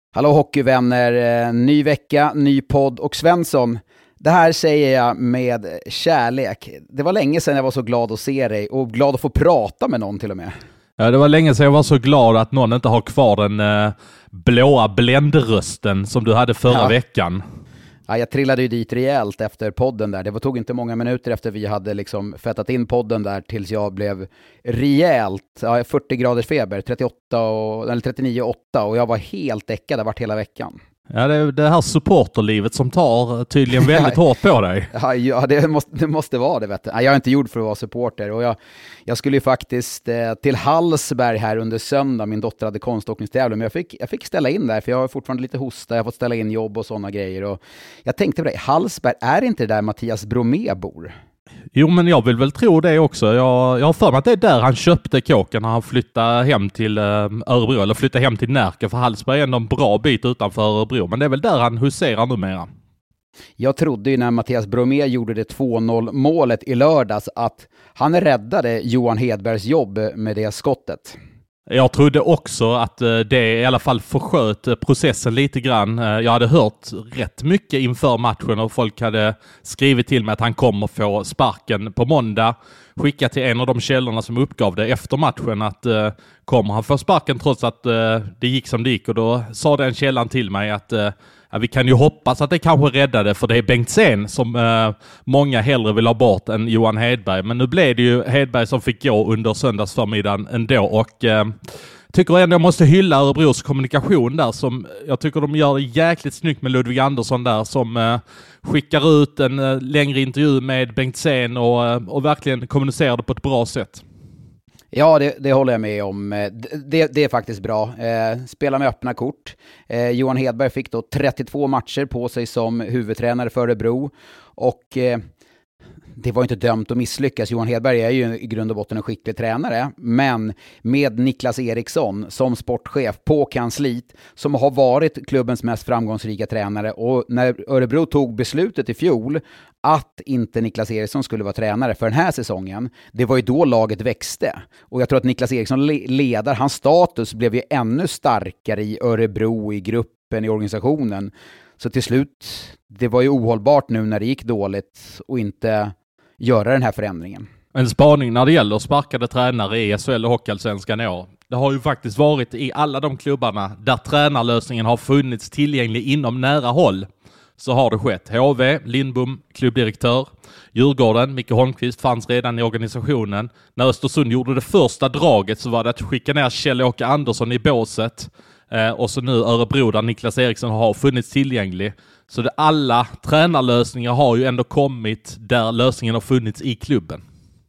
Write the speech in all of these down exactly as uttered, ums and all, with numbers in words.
Hallå hockeyvänner, ny vecka, ny podd och Svensson. Det här säger jag med kärlek. Det var länge sedan jag var så glad att se dig och glad att få prata med någon till och med. Ja, det var länge sedan jag var så glad att någon inte har kvar den uh, blåa bländrösten som du hade förra ja. veckan. Ja, jag trillade ju dit rejält efter podden där. Det tog inte många minuter efter vi hade liksom fettat in podden där tills jag blev rejält, ja, fyrtio graders feber, trettioåtta och, eller trettionio komma åtta och jag var helt däckad, det vart hela veckan. Ja, det är det här supporterlivet som tar tydligen väldigt hårt på dig. Ja, ja det, måste, det måste vara det, vet du. Jag är inte gjord för att vara supporter och jag, jag skulle ju faktiskt eh, till Hallsberg här under söndag. Min dotter hade konståkningstävling, men jag fick, jag fick ställa in där för jag har fortfarande lite hosta. Jag har fått ställa in jobb och sådana grejer. Och jag tänkte på det, Hallsberg, är inte det där Mattias Bromé bor? Jo, men jag vill väl tro det också. Jag, jag har för mig att det är där han köpte kåken när han flyttade hem till eh, Örebro, eller flyttade hem till Närke, för Hallsberg är ändå en bra bit utanför Örebro. Men det är väl där han huserar numera. Jag trodde ju när Mattias Bromé gjorde det två noll målet i lördags att han räddade Johan Hedbergs jobb med det skottet. Jag trodde också att det i alla fall försköt processen lite grann. Jag hade hört rätt mycket inför matchen och folk hade skrivit till mig att han kommer få sparken på måndag. Skicka till en av de källorna som uppgav det efter matchen att uh, kommer han få sparken trots att uh, det gick som det gick. Och då sa den källan till mig att uh, ja, vi kan ju hoppas att det kanske räddade, för det är Bengtzén som uh, många hellre vill ha bort än Johan Hedberg. Men nu blev det ju Hedberg som fick gå under söndagsförmiddagen ändå och uh, tycker ändå jag måste hylla Örebros kommunikation där, som jag tycker de gör det jäkligt snyggt med Ludvig Andersson där som uh, skickar ut en uh, längre intervju med Bengtzén och, uh, och verkligen kommunicerar det på ett bra sätt. Ja, det, det håller jag med om. Det, det är faktiskt bra. Eh, spela med öppna kort. Eh, Johan Hedberg fick då trettiotvå matcher på sig som huvudtränare för Örebro och eh, det var inte dömt att misslyckas. Johan Hedberg är ju i grund och botten en skicklig tränare, men med Niklas Eriksson som sportchef på kansliet som har varit klubbens mest framgångsrika tränare, och när Örebro tog beslutet i fjol att inte Niklas Eriksson skulle vara tränare för den här säsongen, det var ju då laget växte. Och jag tror att Niklas Eriksson leder, hans status blev ju ännu starkare i Örebro, i gruppen, i organisationen. Så till slut, det var ju ohållbart nu när det gick dåligt och inte göra den här förändringen. En spaning när det gäller sparkade tränare i S H L och Hockeyallsvenskan i år. Det har ju faktiskt varit i alla de klubbarna där tränarlösningen har funnits tillgänglig inom nära håll. Så har det skett. H V, Lindbom, klubbdirektör. Djurgården, Micke Holmqvist fanns redan i organisationen. När Östersund gjorde det första draget så var det att skicka ner Kjell-Åke Andersson i båset. Eh, och så nu Örebro där Niklas Eriksson har funnits tillgänglig. Så det, alla tränarlösningar har ju ändå kommit där lösningen har funnits i klubben.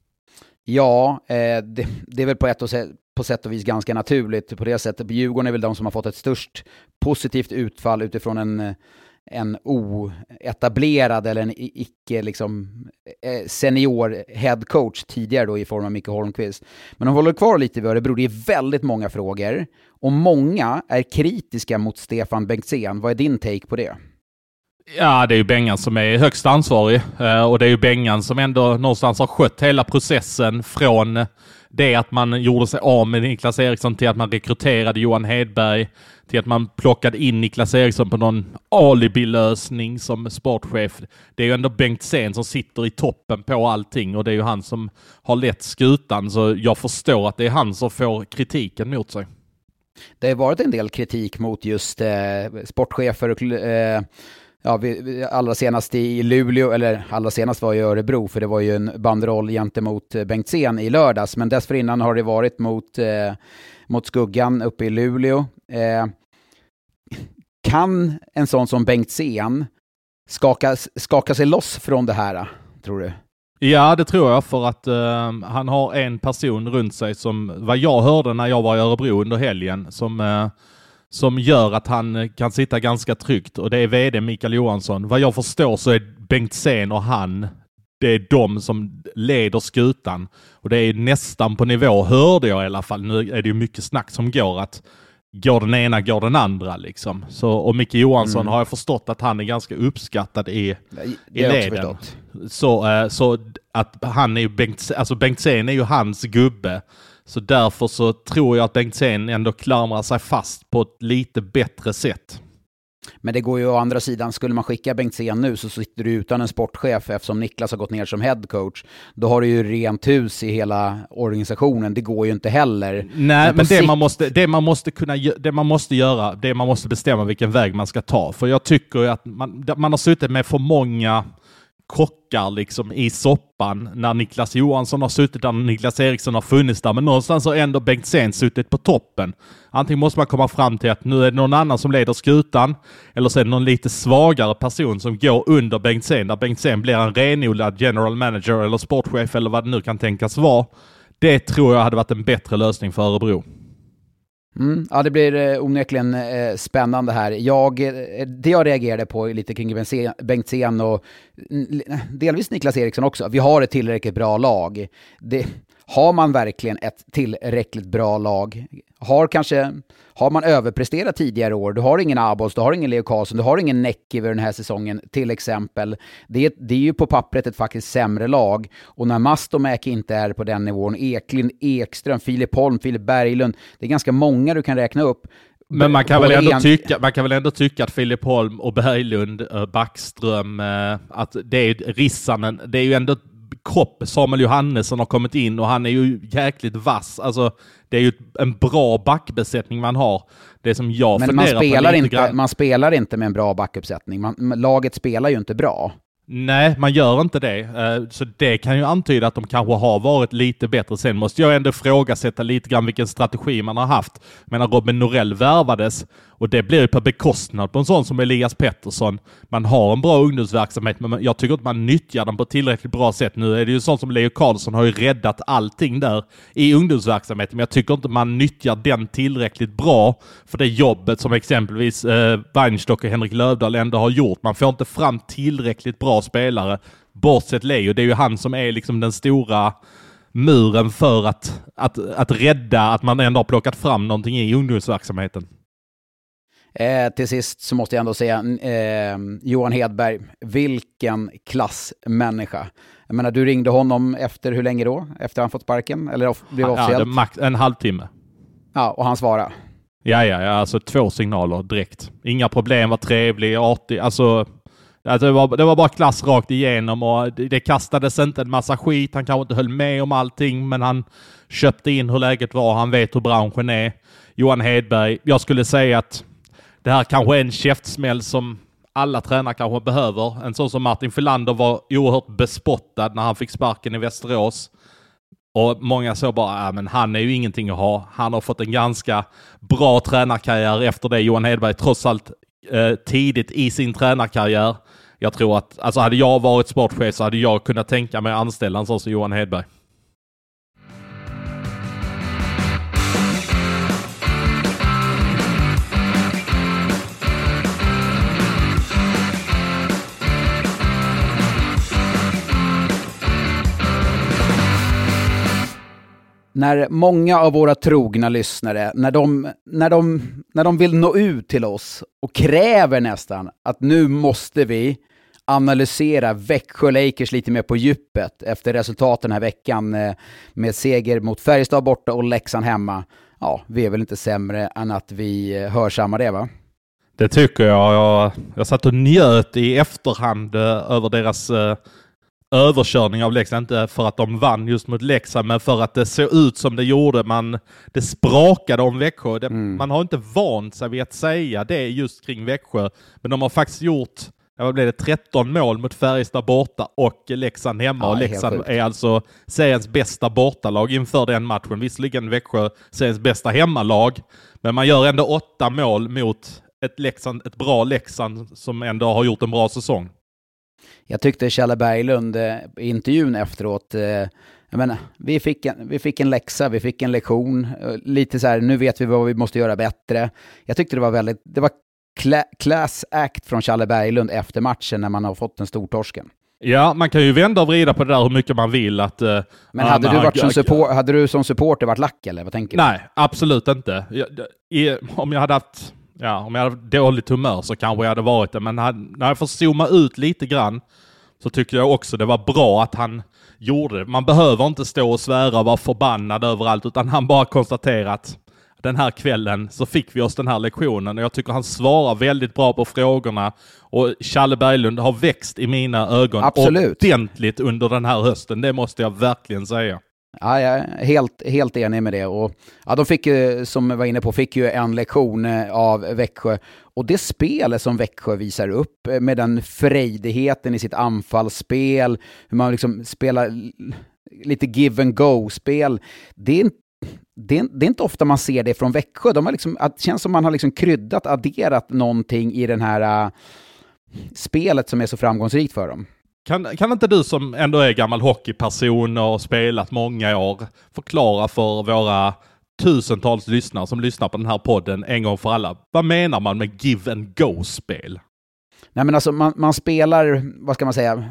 Ja, eh, det, det är väl på ett och sätt, på sätt och vis ganska naturligt på det sättet. Djurgården är väl de som har fått ett störst positivt utfall utifrån en, en oetablerad eller en icke liksom, senior head coach tidigare då i form av Micke Holmqvist. Men de håller kvar lite vid Örebro. Det är väldigt många frågor och många är kritiska mot Stefan Bengtzén. Vad är din take på det? Ja, det är ju Bengan som är högst ansvarig och det är ju Bengan som ändå någonstans har skött hela processen från det att man gjorde sig av med Niklas Eriksson till att man rekryterade Johan Hedberg till att man plockade in Niklas Eriksson på någon alibi-lösning som sportchef. Det är ju ändå Bengtzén som sitter i toppen på allting och det är ju han som har lett skutan, så jag förstår att det är han som får kritiken mot sig. Det har varit en del kritik mot just eh, sportchefer och eh, ja, vi, allra senast i Luleå, eller allra senast var i Örebro, för det var ju en banderoll gentemot Bengtzén i lördags, men dessförinnan har det varit mot, eh, mot skuggan uppe i Luleå. Eh, kan en sån som Bengtzén skaka, skaka sig loss från det här, tror du? Ja, det tror jag, för att uh, han har en person runt sig som, vad jag hörde när jag var i Örebro under helgen, som, uh, som gör att han kan sitta ganska tryggt, och det är vd Mikael Johansson. Vad jag förstår så är Bengtzén och han, det är de som leder skutan, och det är nästan på nivå, hörde jag i alla fall. Nu är det ju mycket snack som går att går den ena, går den andra liksom. Så, och Micke Johansson mm. har jag förstått att han är ganska uppskattad i, i leden. Så, uh, så att han är ju Bengt, alltså Bengtzén är ju hans gubbe. Så därför så tror jag att Bengtzén ändå klamrar sig fast på ett lite bättre sätt. Men det går ju å andra sidan, skulle man skicka Bengtzén nu så sitter du utan en sportchef eftersom Niklas har gått ner som headcoach. Då har du ju rent hus i hela organisationen. Det går ju inte heller. Nej, men, men det, sikt... man måste, det man måste kunna det man måste göra, det man måste bestämma vilken väg man ska ta. För jag tycker ju att man, man har suttit med för många kockar liksom i soppan när Niklas Johansson har suttit där, Niklas Eriksson har funnits där, men någonstans har ändå Bengtzén suttit på toppen. Antingen måste man komma fram till att nu är det någon annan som leder skutan, eller så är det någon lite svagare person som går under Bengtzén, där Bengtzén blir en renodlad general manager eller sportchef eller vad det nu kan tänkas vara. Det tror jag hade varit en bättre lösning för Örebro. Mm, ja, det blir eh, onekligen eh, spännande här. Jag, eh, det jag reagerade på lite kring Bengtzén och n- delvis Niklas Eriksson också. Vi har ett tillräckligt bra lag. Det, har man verkligen ett tillräckligt bra lag? Har kanske har man överpresterat tidigare år? Du har ingen Abols, du har ingen Leo Karlsson, du har ingen Näcki den här säsongen till exempel. Det är, det är ju på pappret ett faktiskt sämre lag. Och när Mastomäki inte är på den nivån, Eklind, Ekström, Filip Holm, Filip Berglund, det är ganska många du kan räkna upp. Men man kan, väl ändå en... tycka, man kan väl ändå tycka att Filip Holm och Berglund, Backström, att det är Rissanen, det är ju ändå kropp. Samuel Johannesson har kommit in och han är ju jäkligt vass. Alltså, det är ju en bra backbesättning man har. Det som jag Men man spelar, på inte, grann... man spelar inte med en bra backuppsättning. Man, laget spelar ju inte bra. Nej, man gör inte det. Så det kan ju antyda att de kanske har varit lite bättre. Sen måste jag ändå frågasätta lite grann vilken strategi man har haft. Men när Robin Norell värvades, och det blir ju på bekostnad på en sån som Elias Pettersson. Man har en bra ungdomsverksamhet, men jag tycker att man nyttjar den på ett tillräckligt bra sätt. Nu är det ju sånt som Leo Karlsson har ju räddat allting där i ungdomsverksamheten. Men jag tycker inte man nyttjar den tillräckligt bra för det jobbet som exempelvis eh, Weinstock och Henrik Lövdahl ändå har gjort. Man får inte fram tillräckligt bra spelare. Bortsett Leo, det är ju han som är liksom den stora muren för att, att, att rädda att man ändå har plockat fram någonting i ungdomsverksamheten. Eh, till sist så måste jag ändå säga eh, Johan Hedberg, vilken klassmänniska. Jag menar, du ringde honom efter hur länge då? Efter han fått sparken? Eller blev det officiellt? Ja, det max en halvtimme. Ja, och han svarade. Ja, ja, ja, alltså två signaler direkt. Inga problem, var trevlig, artig. Alltså, alltså det, var, det var bara klass rakt igenom och det, det kastades inte en massa skit. Han kanske inte höll med om allting, men han köpte in hur läget var. Han vet hur branschen är. Johan Hedberg, jag skulle säga att det här kanske är en käftsmäll som alla tränare kanske behöver. En sån som Martin Filander var oerhört bespottad när han fick sparken i Västerås. Och många så bara, ja, men han är ju ingenting att ha. Han har fått en ganska bra tränarkarriär efter det. Johan Hedberg trots allt eh, tidigt i sin tränarkarriär. Jag tror att, alltså hade jag varit sportchef så hade jag kunnat tänka mig att anställa en sån som Johan Hedberg. När många av våra trogna lyssnare, när de, när, de, när de vill nå ut till oss och kräver nästan att nu måste vi analysera Växjö Lakers lite mer på djupet efter resultaten den här veckan med seger mot Färjestad borta och Leksand hemma. Ja, vi är väl inte sämre än att vi hör samma det, va? Det tycker jag. Jag, jag satt och njöt i efterhand över deras uh, överkörning av Leksand. Inte för att de vann just mot Leksand, men för att det såg ut som det gjorde. Man, det sprakade om Växjö. Det, mm. Man har inte vant sig vid att säga det just kring Växjö. Men de har faktiskt gjort, vad blev det, tretton mål mot Färjestad borta och Leksand hemma. Ja, och Leksand är alltså seriens bästa bortalag inför den matchen. Visserligen Växjö seriens bästa hemmalag. Men man gör ändå åtta mål mot ett, Leksand, ett bra Leksand som ändå har gjort en bra säsong. Jag tyckte Kjelle Berglund eh, i intervjun efteråt, eh, jag menar, vi, fick en, vi fick en läxa, vi fick en lektion, eh, lite så här, nu vet vi vad vi måste göra bättre. Jag tyckte det var väldigt, det var kla, class act från Kjelle Berglund efter matchen när man har fått den stortorsken. Ja, man kan ju vända och vrida på det där hur mycket man vill. Att, uh, Men hade, uh, du varit som support, hade du som supporter varit lack eller vad tänker du? Nej, absolut inte. Jag, i, om jag hade haft Ja, om jag hade dåligt humör så kanske jag hade varit det. Men hade, när jag får zooma ut lite grann så tycker jag också det var bra att han gjorde det. Man behöver inte stå och svära och vara förbannad överallt, utan han bara konstaterar att den här kvällen så fick vi oss den här lektionen, och jag tycker han svarar väldigt bra på frågorna, och Challe Berglund har växt i mina ögon Absolut. ordentligt under den här hösten, det måste jag verkligen säga. Ja, jag är helt, helt enig med det. Och, ja, de fick ju, som jag var inne på, fick ju en lektion av Växjö. Och det spelet som Växjö visar upp med den frejdigheten i sitt anfallsspel, hur man liksom spelar lite give and go-spel, det är inte Det är, det är inte ofta man ser det från Växjö. De har liksom, det känns som man har liksom kryddat, adderat någonting i den här uh, spelet som är så framgångsrikt för dem. Kan, kan inte du som ändå är gammal hockeyperson och spelat många år förklara för våra tusentals lyssnare som lyssnar på den här podden en gång för alla, vad menar man med give and go-spel? Nej, men alltså man, man spelar, vad ska man säga,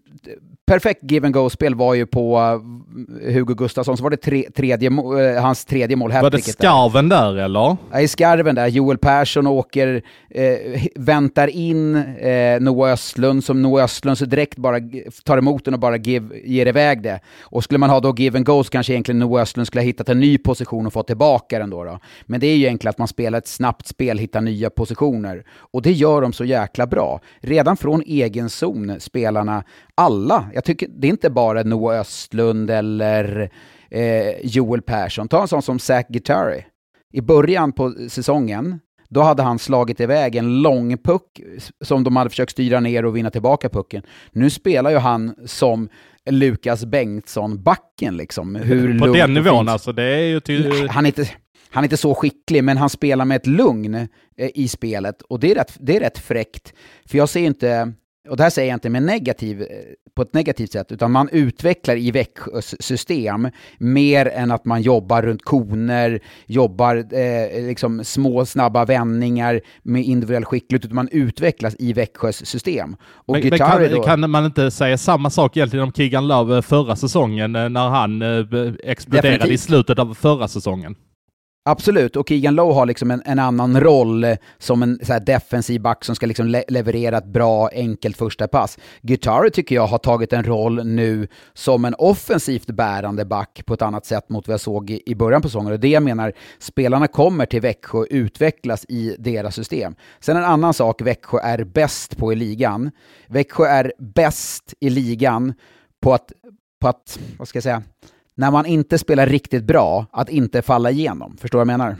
perfekt give and go-spel var ju på Hugo Gustafsson, så var det tre, tredje, hans tredje mål. Var det skarven där, där eller? Ja, i skarven där. Joel Persson åker, eh, väntar in eh, Noah Östlund, som Noah Östlund så direkt bara tar emot den och bara give, ger iväg det. Och skulle man ha då give and go, så kanske egentligen Noah Östlund skulle ha hittat en ny position och fått tillbaka den då, då. Men det är ju egentligen att man spelar ett snabbt spel, hittar nya positioner. Och det gör de så jäkla bra. Redan från egen zon, spelarna, alla, jag tycker det är inte bara Noah Östlund eller eh, Joel Persson. Ta en sån som Zach Guitari. I början på säsongen, då hade han slagit iväg en lång puck som de hade försökt styra ner och vinna tillbaka pucken. Nu spelar ju han som Lukas Bengtsson, backen liksom. Hur på den nivån alltså, det är ju till... Nej, han är inte... Han är inte så skicklig, men han spelar med ett lugn eh, i spelet. Och det är, rätt, det är rätt fräckt. För jag ser inte, och det här säger jag inte med negativ, eh, på ett negativt sätt, utan man utvecklar i Växjös system mer än att man jobbar runt koner, jobbar eh, liksom små snabba vändningar med individuell skicklighet, utan man utvecklas i Växjös system. Och men, men kan, då... kan man inte säga samma sak egentligen om Keegan Love förra säsongen, när han eh, exploderade Definitivt. i slutet av förra säsongen? Absolut, och Keegan Lowe har liksom en, en annan roll som en så här defensiv back som ska liksom le- leverera ett bra, enkelt första pass. Guitari tycker jag har tagit en roll nu som en offensivt bärande back på ett annat sätt mot vad jag såg i, i början på säsongen. Och det jag menar, spelarna kommer till Växjö och utvecklas i deras system. Sen en annan sak Växjö är bäst på i ligan. Växjö är bäst i ligan på att, på att vad ska jag säga... när man inte spelar riktigt bra, att inte falla igenom. Förstår vad jag menar?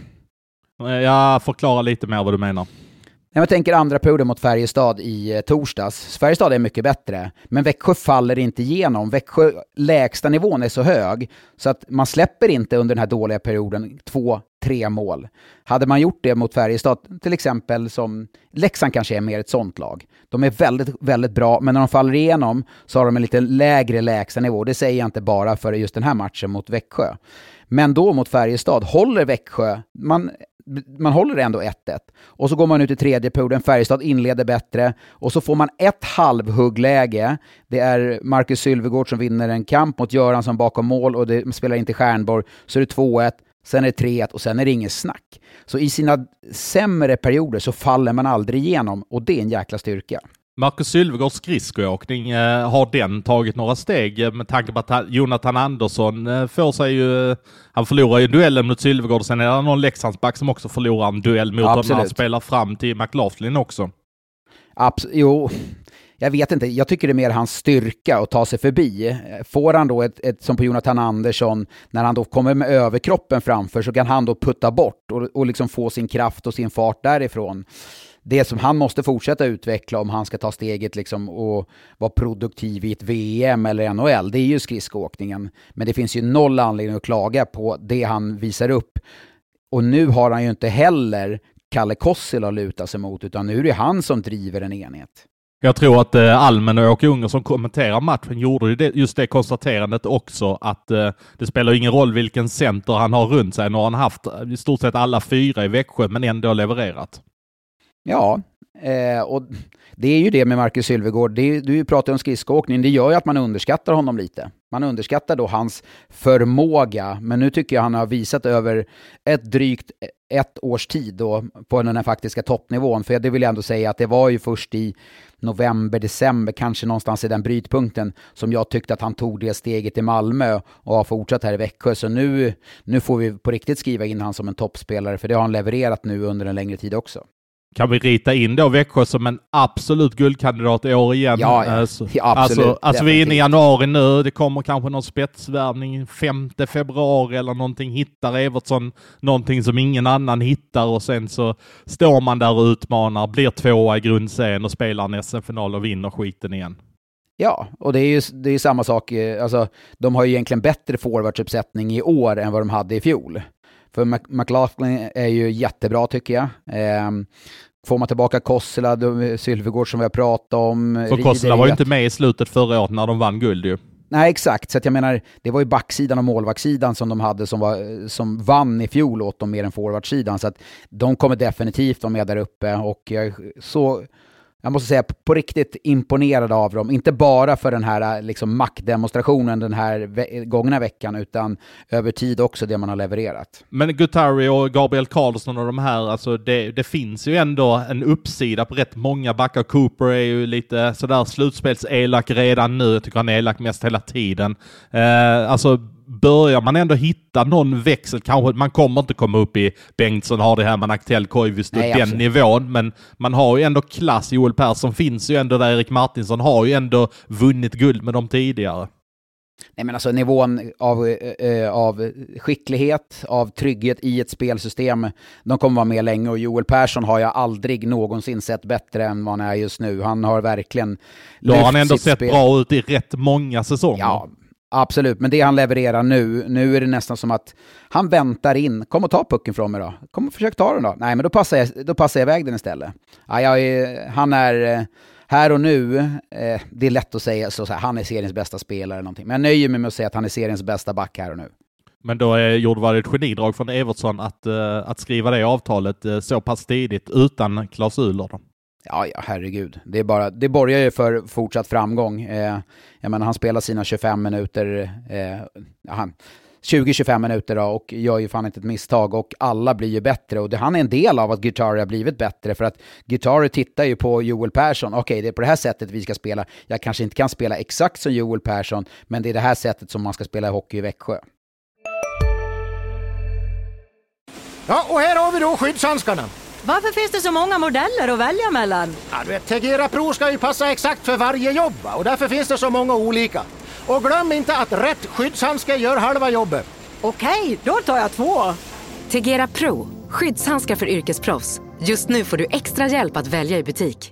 Jag förklarar lite mer vad du menar. Jag tänker andra perioden mot Färjestad i torsdags. Färjestad är mycket bättre, men Växjö faller inte igenom. Växjö lägsta nivån är så hög så att man släpper inte under den här dåliga perioden två, tre mål. Hade man gjort det mot Färjestad, till exempel som Leksand kanske är mer ett sånt lag. De är väldigt, väldigt bra, men när de faller igenom så har de en lite lägre lägsta nivå. Det säger jag inte bara för just den här matchen mot Växjö. Men då mot Färjestad håller Växjö, man, man håller ändå ett ett. Och så går man ut i tredje perioden, Färjestad inleder bättre. Och så får man ett halvhuggläge. Det är Marcus Sylvegård som vinner en kamp mot Göransson bakom mål och det spelar inte Stjärnborg. Så är det två ett, sen är det tre ett och sen är det ingen snack. Så i sina sämre perioder så faller man aldrig igenom och det är en jäkla styrka. Marcus Sylvegårds skridskoåkning, eh, har den tagit några steg med tanke på att Jonathan Andersson eh, får sig ju, han förlorar ju duellen mot Sylvegård, sen är det någon Leksandsback som också förlorar en duell mot honom när han spelar fram till McLaughlin också. Abs- jo, jag vet inte, jag tycker det är mer hans styrka att ta sig förbi. Får han då ett, ett som på Jonathan Andersson, när han då kommer med överkroppen framför så kan han då putta bort och, och liksom få sin kraft och sin fart därifrån. Det som han måste fortsätta utveckla om han ska ta steget liksom och vara produktiv i ett V M eller N H L, det är ju skridskoåkningen. Men det finns ju noll anledning att klaga på det han visar upp. Och nu har han ju inte heller Kalle Kossila att luta sig mot, utan nu är det han som driver en enhet. Jag tror att eh, Almen och Åke Unger som kommenterar matchen gjorde det, just det konstaterandet också, att eh, det spelar ingen roll vilken center han har runt sig. Nu har han haft i stort sett alla fyra i Växjö men ändå levererat. Ja, eh, och det är ju det med Marcus Sylvegård. Det är, du pratar om skridskoåkning, det gör ju att man underskattar honom lite. Man underskattar då hans förmåga, men nu tycker jag han har visat över ett drygt ett års tid då på den här faktiska toppnivån. För det vill jag ändå säga att det var ju först i november, december, kanske någonstans i den brytpunkten som jag tyckte att han tog det steget i Malmö och har fortsatt här i Växjö. Så nu, nu får vi på riktigt skriva in han som en toppspelare, för det har han levererat nu under en längre tid också. Kan vi rita in då Växjö som en absolut guldkandidat i år igen? Ja, ja. Alltså, Ja, absolut. Alltså, alltså vi är inne i januari nu. Det kommer kanske någon spetsvärvning femte februari eller någonting. Hittar Evertsson någonting som ingen annan hittar och sen så står man där och utmanar, blir tvåa i grundserien och spelar en S M-final och vinner skiten igen. Ja, och det är ju det är samma sak. Alltså, de har ju egentligen bättre forwardsuppsättning i år än vad de hade i fjol. För McLaughlin är ju jättebra tycker jag. Eh, får man tillbaka Kossela, Sylvegård som vi har pratat om. För Kossela var ju inte med i slutet förra året när de vann guld ju. Nej, exakt. Så att jag menar, det var ju backsidan och målvaktssidan som de hade som, var, som vann i fjol åt dem mer än forwardsidan. Så att de kommer definitivt vara med där uppe. Och jag, så, jag måste säga på riktigt imponerad av dem. Inte bara för den här liksom, maktdemonstrationen den här ve- gångna veckan, utan över tid också det man har levererat. Men Guttari och Gabriel Carlsson och de här, alltså det, det finns ju ändå en uppsida på rätt många backar. Cooper är ju lite sådär slutspelselak redan nu. Jag tycker han är elak mest hela tiden. Eh, alltså börjar man ändå hitta någon växel, kanske man kommer inte komma upp i Bengtsson, har det här med Aktell, Koivisto, den absolut. Nivån, men man har ju ändå klass. Joel Persson finns ju ändå där, Erik Martinsson har ju ändå vunnit guld med dem tidigare. Nej, men alltså nivån av, äh, av skicklighet, av trygghet i ett spelsystem, de kommer vara med länge, och Joel Persson har jag aldrig någonsin sett bättre än vad han är just nu. Han har verkligen Då har han ändå sett spel. bra ut i rätt många säsonger. Ja, absolut, men det han levererar nu, nu är det nästan som att han väntar in. Kom och ta pucken från mig då. Kom och försök ta den då. Nej, men då passar jag, då passar jag iväg den istället. Ja, jag är, han är här och nu, eh, det är lätt att säga så, så här, han är seriens bästa spelare eller någonting. Men jag nöjer mig med att säga att han är seriens bästa back här och nu. Men då är, gjorde var det ett genidrag från Evertsson att, uh, att skriva det avtalet uh, så pass tidigt utan klausuler då. Ja, ja, herregud. Det är bara, det borgar ju för fortsatt framgång. Eh, jag menar, han spelar sina tjugofem minuter, eh, han, tjugo till tjugofem minuter då, och gör ju fan inte ett misstag, och alla blir ju bättre, och det, han är en del av att Guttari har blivit bättre, för att Guttari tittar ju på Joel Persson. Okej, okay, det är på det här sättet vi ska spela. Jag kanske inte kan spela exakt som Joel Persson, men det är det här sättet som man ska spela hockey i Växjö. Ja, och här har vi då skyddshandskarna. Varför finns det så många modeller att välja mellan? Ja, du vet, Tegera Pro ska ju passa exakt för varje jobb, och därför finns det så många olika. Och glöm inte att rätt skyddshandske gör halva jobbet. Okej, då tar jag två. Tegera Pro, skyddshandskar för yrkesproffs. Just nu får du extra hjälp att välja i butik.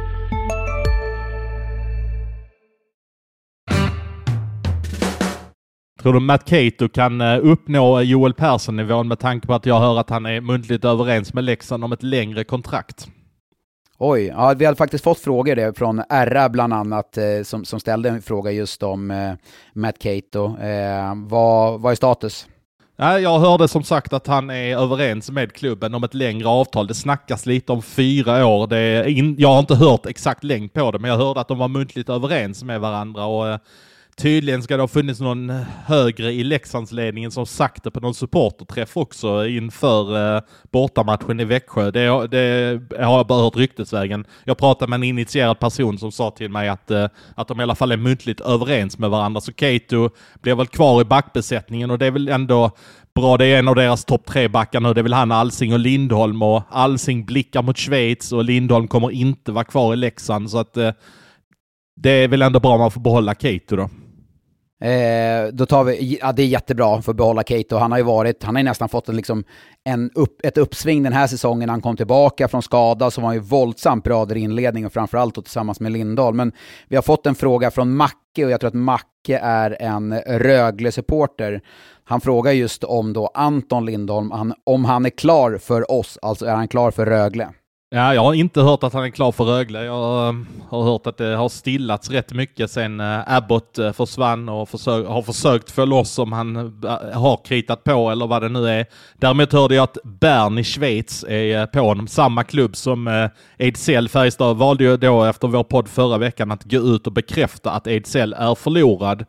Tror du Matt Cato kan uppnå Joel Persson-nivån med tanke på att jag hör att han är muntligt överens med Leksand om ett längre kontrakt? Oj, ja, vi hade faktiskt fått frågor där från R A bland annat eh, som, som ställde en fråga just om eh, Matt Cato. Eh, vad, vad är status? Ja, jag hörde som sagt att han är överens med klubben om ett längre avtal. Det snackas lite om fyra år. Det är in, jag har inte hört exakt längd på det, men jag hörde att de var muntligt överens med varandra, och eh, tydligen ska det ha funnits någon högre i Leksandsledningen som sagt det på någon supporterträff också inför eh, bortamatchen i Växjö. Det, det har jag bara hört ryktesvägen. Jag pratade med en initierad person som sa till mig att, eh, att de i alla fall är muntligt överens med varandra. Så Cato blir väl kvar i backbesättningen, och det är väl ändå bra. Det är en av deras topp tre backar nu. Det är väl han, Alsing och Lindholm, och Alsing blickar mot Schweiz och Lindholm kommer inte vara kvar i Leksand, så att eh, det är väl ändå bra om man får behålla Cato då. Eh, då tar vi, ja, det är jättebra för att behålla Cato. Han har ju varit, han har ju nästan fått en, liksom, en upp, ett uppsving den här säsongen. Han kom tillbaka från skada, så var han ju våldsamt bra där i inledningen, och framförallt då tillsammans med Lindahl. Men vi har fått en fråga från Macke, och jag tror att Macke är en Rögle-supporter. Han frågar just om då Anton Lindholm, han, om han är klar för oss, alltså är han klar för Rögle? Ja, jag har inte hört att han är klar för Rögle. Jag äh, har hört att det har stillats rätt mycket sen äh, Abbott äh, försvann och försök, har försökt få loss om han äh, har kritat på eller vad det nu är. Däremot hörde jag att Bern i Schweiz är äh, på honom. Samma klubb som äh, Ejdsell. Färjestad valde ju då efter vår podd förra veckan att gå ut och bekräfta att Ejdsell är förlorad.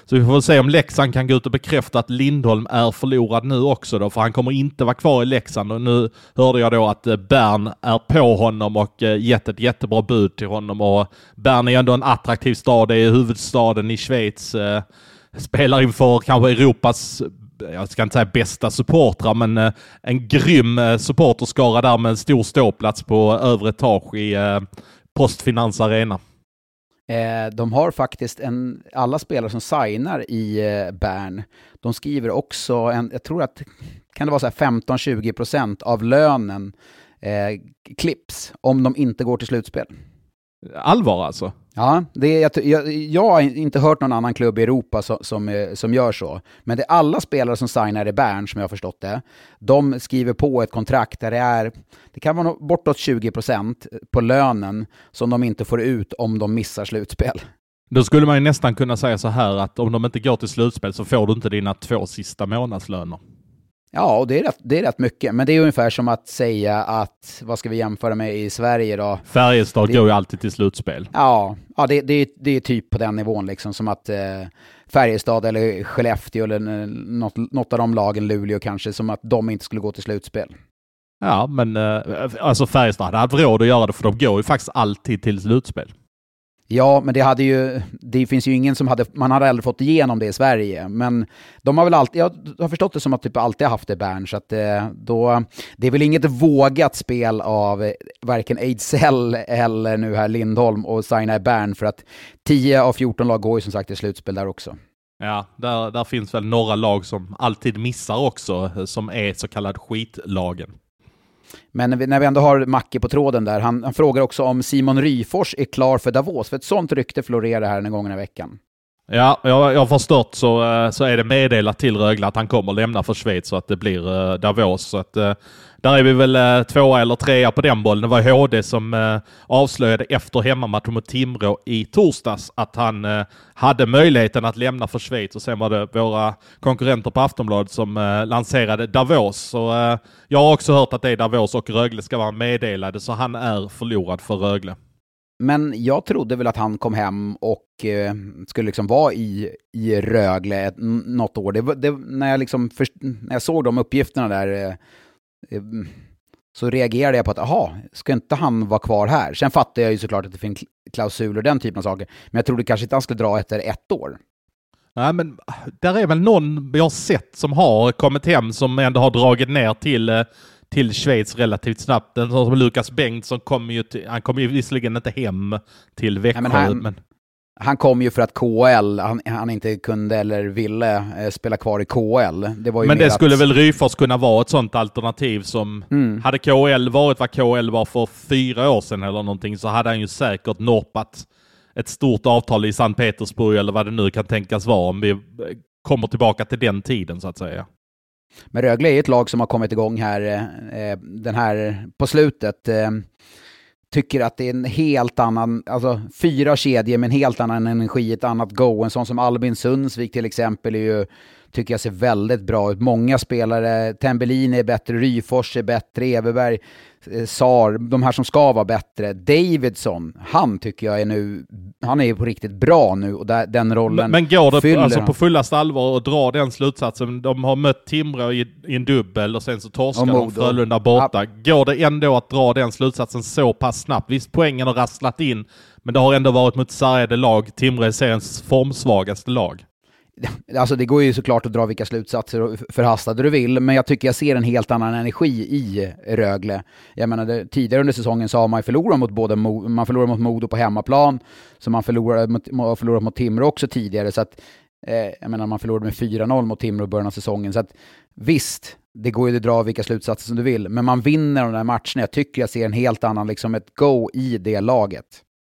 Så vi får se om Leksand kan gå ut och bekräfta att Lindholm är förlorad nu också då, för han kommer inte vara kvar i Leksand. Och nu hörde jag då att Bern är på honom och gett ett jättebra bud till honom. Och Bern är ändå en attraktiv stad, det är huvudstaden i Schweiz. Spelar inför kanske Europas, jag ska inte säga bästa supportrar, men en grym supporterskara där med en stor ståplats på övre etage i Postfinans Arena. Eh, de har faktiskt en, alla spelare som signar i eh, Bern, de skriver också, en, jag tror att kan det vara så här femton till tjugo procent av lönen eh, klipps om de inte går till slutspel. Allvar alltså? Ja, det är, jag, jag, jag har inte hört någon annan klubb i Europa som, som, som gör så. Men det är alla spelare som signar i Bern, som jag har förstått det. De skriver på ett kontrakt där det är, det kan vara bortåt tjugo procent på lönen som de inte får ut om de missar slutspel. Då skulle man ju nästan kunna säga så här att om de inte går till slutspel så får du inte dina två sista månadslöner. Ja, och det är, rätt, det är rätt mycket. Men det är ungefär som att säga att, vad ska vi jämföra med i Sverige då? Färjestad det, går ju alltid till slutspel. Ja, ja det, det, det är typ på den nivån liksom, som att eh, Färjestad eller Skellefteå eller något, något av de lagen, Luleå kanske, som att de inte skulle gå till slutspel. Ja, men eh, alltså Färjestad hade haft råd att göra det, för de går ju faktiskt alltid till slutspel. Ja, men det hade ju, det finns ju ingen som hade, man hade aldrig fått igenom det i Sverige, men de har väl alltid, jag har förstått det som att typ alltid haft det Bern, så att då, det är väl inget vågat spel av varken Ejdsell eller nu här Lindholm och signa i Bern, för att tio av fjorton lag går ju som sagt i slutspel där också. Ja, där, där finns väl några lag som alltid missar också, som är så kallad skitlagen. Men när vi, när vi ändå har Macke på tråden där, han, han frågar också om Simon Ryfors är klar för Davos, för ett sånt rykte florerar här den gången i veckan. Ja, jag, jag har förstått så, så är det meddelat till Rögle att han kommer lämna för Schweiz, så att det blir uh, Davos. Så att, uh, där är vi väl uh, tvåa eller trea på den bollen. Det var H D som uh, avslöjade efter hemmamatchen mot Timrå i torsdags att han uh, hade möjligheten att lämna för Schweiz, och sen var det våra konkurrenter på Aftonbladet som uh, lanserade Davos. Så uh, jag har också hört att det är Davos och Rögle ska vara meddelade, så han är förlorad för Rögle. Men jag trodde väl att han kom hem och eh, skulle liksom vara i, i Rögle ett, något år. Det, det, när, jag liksom först, när jag såg de uppgifterna där eh, så reagerade jag på att aha, ska inte han vara kvar här? Sen fattade jag ju såklart att det finns klausuler och den typen av saker. Men jag trodde kanske inte han skulle dra efter ett år. Nej, men där är väl någon vi har sett som har kommit hem som ändå har dragit ner till... Eh, till Schweiz relativt snabbt. Den som Lukas Bengtsson kom ju till, han kom ju visserligen inte hem till Växjö. Nej, men han, men... han kom ju för att K L, han, han inte kunde eller ville eh, spela kvar i K L. Det var ju men det att... skulle väl Ryfors kunna vara ett sånt alternativ som mm. hade K L varit vad K L var för fyra år sedan eller någonting, så hade han ju säkert norpat ett stort avtal i Sankt Petersburg eller vad det nu kan tänkas vara, om vi kommer tillbaka till den tiden så att säga. Men Rögle är ett lag som har kommit igång här, eh, den här på slutet. Eh, tycker att det är en helt annan, alltså fyra kedjor med en helt annan energi, ett annat go. En sån som Albin Sundsvik till exempel är ju, tycker jag ser väldigt bra ut. Många spelare, Tembelin är bättre, Ryfors är bättre, Everberg, Sar, de här som ska vara bättre. Davidson, han tycker jag är nu, han är på riktigt bra nu, och där, den rollen. Men, men går det alltså han. på fullast allvar och dra den slutsatsen? De har mött Timrå i, i en dubbel och sen så torskar de Frölunda borta. Ja. Går det ändå att dra den slutsatsen så pass snabbt? Visst, poängen har rasslat in, men det har ändå varit mot sargade lag. Timrå är seriens formsvagaste lag. Alltså det går ju såklart att dra vilka slutsatser och förhastade du vill, men jag tycker jag ser en helt annan energi i Rögle. Jag menar, det, tidigare under säsongen så har man förlorat mot både man förlorar mot Modo på hemmaplan, så man förlorar mot, förlorat mot Timrå också tidigare, så att eh, jag menar, man förlorade med fyra noll mot Timrå i början av säsongen, så att visst, det går ju att dra vilka slutsatser som du vill, men man vinner de där matcherna. Jag tycker jag ser en helt annan, liksom ett go i det laget.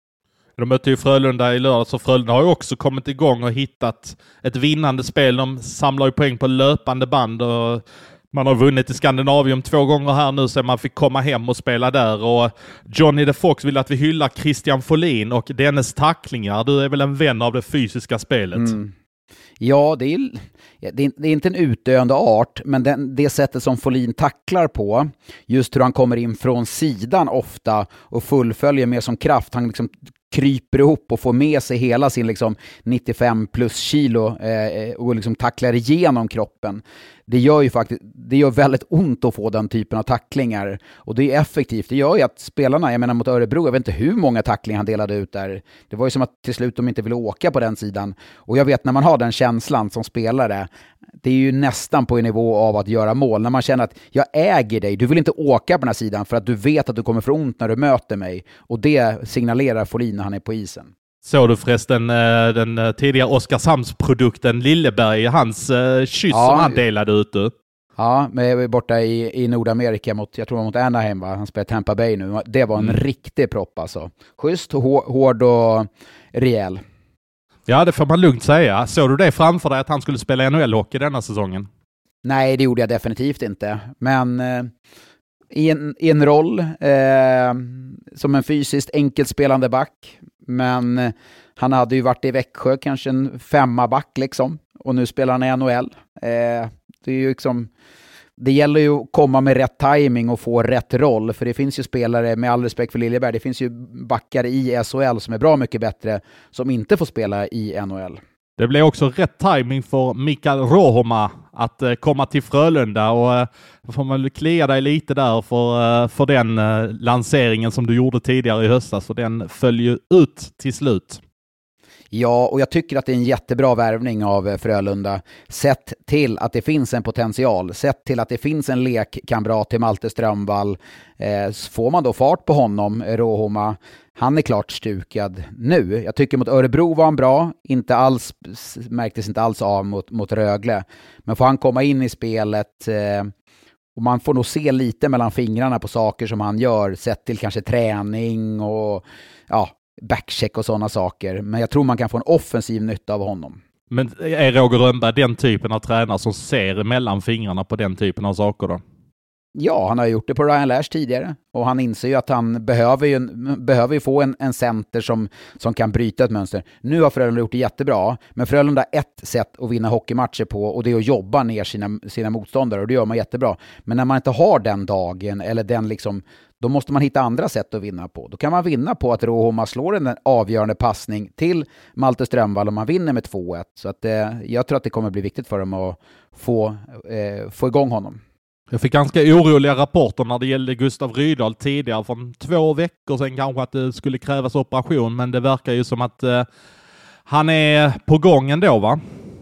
De mötte ju Frölunda i lördag, så Frölunda har ju också kommit igång och hittat ett vinnande spel. De samlar ju poäng på löpande band och man har vunnit i Skandinavium två gånger här nu, så man fick komma hem och spela där. Och Johnny the Fox vill att vi hyllar Christian Folin och dennes tacklingar. Du är väl en vän av det fysiska spelet? Mm. Ja, det är, det, är, det är inte en utdöende art, men den, det sättet som Folin tacklar på, just hur han kommer in från sidan ofta och fullföljer mer som kraft. Han liksom kryper ihop och får med sig hela sin liksom nittiofem plus kilo eh, och liksom tacklar igenom kroppen. Det gör ju faktiskt, det gör väldigt ont att få den typen av tacklingar, och det är effektivt. Det gör ju att spelarna, jag menar mot Örebro, jag vet inte hur många tacklingar han delade ut där. Det var ju som att till slut de inte ville åka på den sidan, och jag vet när man har den känslan som spelare, det är ju nästan på en nivå av att göra mål, när man känner att jag äger dig, du vill inte åka på den här sidan för att du vet att du kommer få ont när du möter mig, och det signalerar Folin när han är på isen. Såg du förresten den tidigare Oskarshamnsprodukten Lilleberg, hans kyss ja, som han delade ut? Du? Ja, men borta i, i Nordamerika mot, jag tror mot Anaheim, va? Han spelar Tampa Bay nu. Det var en mm. riktig propp alltså. Schysst, hård och rejäl. Ja, det får man lugnt säga. Såg du det framför dig att han skulle spela N H L-hockey denna säsongen? Nej, det gjorde jag definitivt inte. Men eh, i, en, i en roll eh, som en fysiskt enkelspelande back. Men eh, han hade ju varit i Växjö kanske en femma back liksom. Och nu spelar han i N H L. Eh, det är ju liksom... Det gäller ju att komma med rätt timing och få rätt roll, för det finns ju spelare, med all respekt för Liljeberg, det finns ju backar i S H L som är bra mycket bättre som inte får spela i N H L. Det blev också rätt timing för Mikael Rohoma att uh, komma till Frölunda, och uh, får man klia dig lite där för, uh, för den uh, lanseringen som du gjorde tidigare i höstas, för den följer ut till slut. Ja, och jag tycker att det är en jättebra värvning av Frölunda. Sett till att det finns en potential. Sett till att det finns en lekkamrat till Malte Strömvall. Eh, får man då fart på honom, Rohoma, han är klart stukad nu. Jag tycker mot Örebro var han bra. Inte alls, märktes inte alls av mot, mot Rögle. Men får han komma in i spelet... Eh, och man får nog se lite mellan fingrarna på saker som han gör. Sett till kanske träning och... ja. backcheck och sådana saker. Men jag tror man kan få en offensiv nytta av honom. Men är Roger Rönnberg den typen av tränare som ser mellan fingrarna på den typen av saker då? Ja, han har gjort det på Ryan Lash tidigare. Och han inser ju att han behöver ju, behöver ju få en, en center som, som kan bryta ett mönster. Nu har Frölunda gjort det jättebra. Men Frölunda har ett sätt att vinna hockeymatcher på, och det är att jobba ner sina, sina motståndare. Och det gör man jättebra. Men när man inte har den dagen, eller den liksom... då måste man hitta andra sätt att vinna på. Då kan man vinna på att Rohoma slår en avgörande passning till Malte Strömvall, och man vinner med två ett. Så att, eh, jag tror att det kommer bli viktigt för dem att få, eh, få igång honom. Jag fick ganska oroliga rapporter när det gällde Gustav Rydahl tidigare, från två veckor sedan kanske, att det skulle krävas operation, men det verkar ju som att eh, han är på gång ändå, va?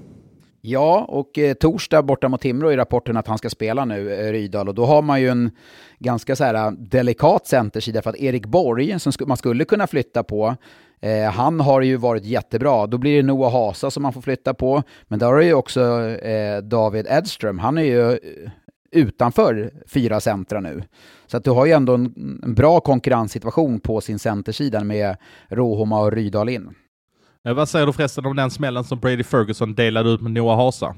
Ja, och eh, torsdag borta mot Timrå i rapporten att han ska spela nu, eh, Rydahl. Och då har man ju en ganska så här delikat centersida, för att Erik Borg, som sk- man skulle kunna flytta på, eh, han har ju varit jättebra. Då blir det Noah Hasa som man får flytta på. Men där har ju också eh, David Edström. Han är ju utanför fyra centra nu. Så att du har ju ändå en, en bra konkurrenssituation på sin centersida med Rohoma och Rydahl in. Vad säger du förresten om den smällen som Brady Ferguson delade ut med Noah Hasa?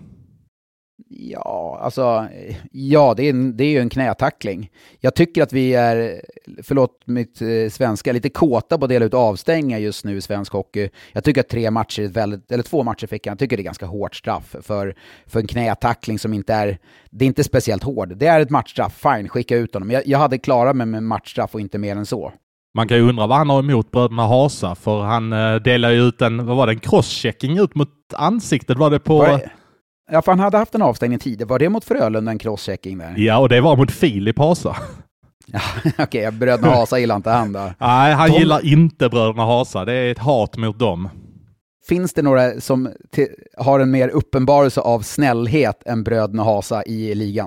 Ja, alltså, ja, det är, en, det är ju en knätackling. Jag tycker att vi är, förlåt mitt eh, svenska, lite kåta på att dela ut avstängningar just nu i svensk hockey. Jag tycker att tre matcher, är väldigt, eller två matcher fick han, jag tycker det är ganska hårt straff för, för en knätackling som inte är, det är inte speciellt hård. Det är ett matchstraff, fine, skicka ut honom. Jag, jag hade klarat mig med matchstraff och inte mer än så. Man kan ju undra vad han har emot bröderna Hasa, för han eh, delar ju ut en, vad var det, en crosschecking ut mot ansiktet, var det på... Var det... Ja, för han hade haft en avstängning tidigare. Var det mot Frölunda en crosschecking där? Ja, och det var mot Filip Hasa. Ja, okej, okay, bröderna Hasa gillar inte han då. Nej, han De... gillar inte bröderna Hasa. Det är ett hat mot dem. Finns det några som t- har en mer uppenbarelse av snällhet än bröderna Hasa i ligan?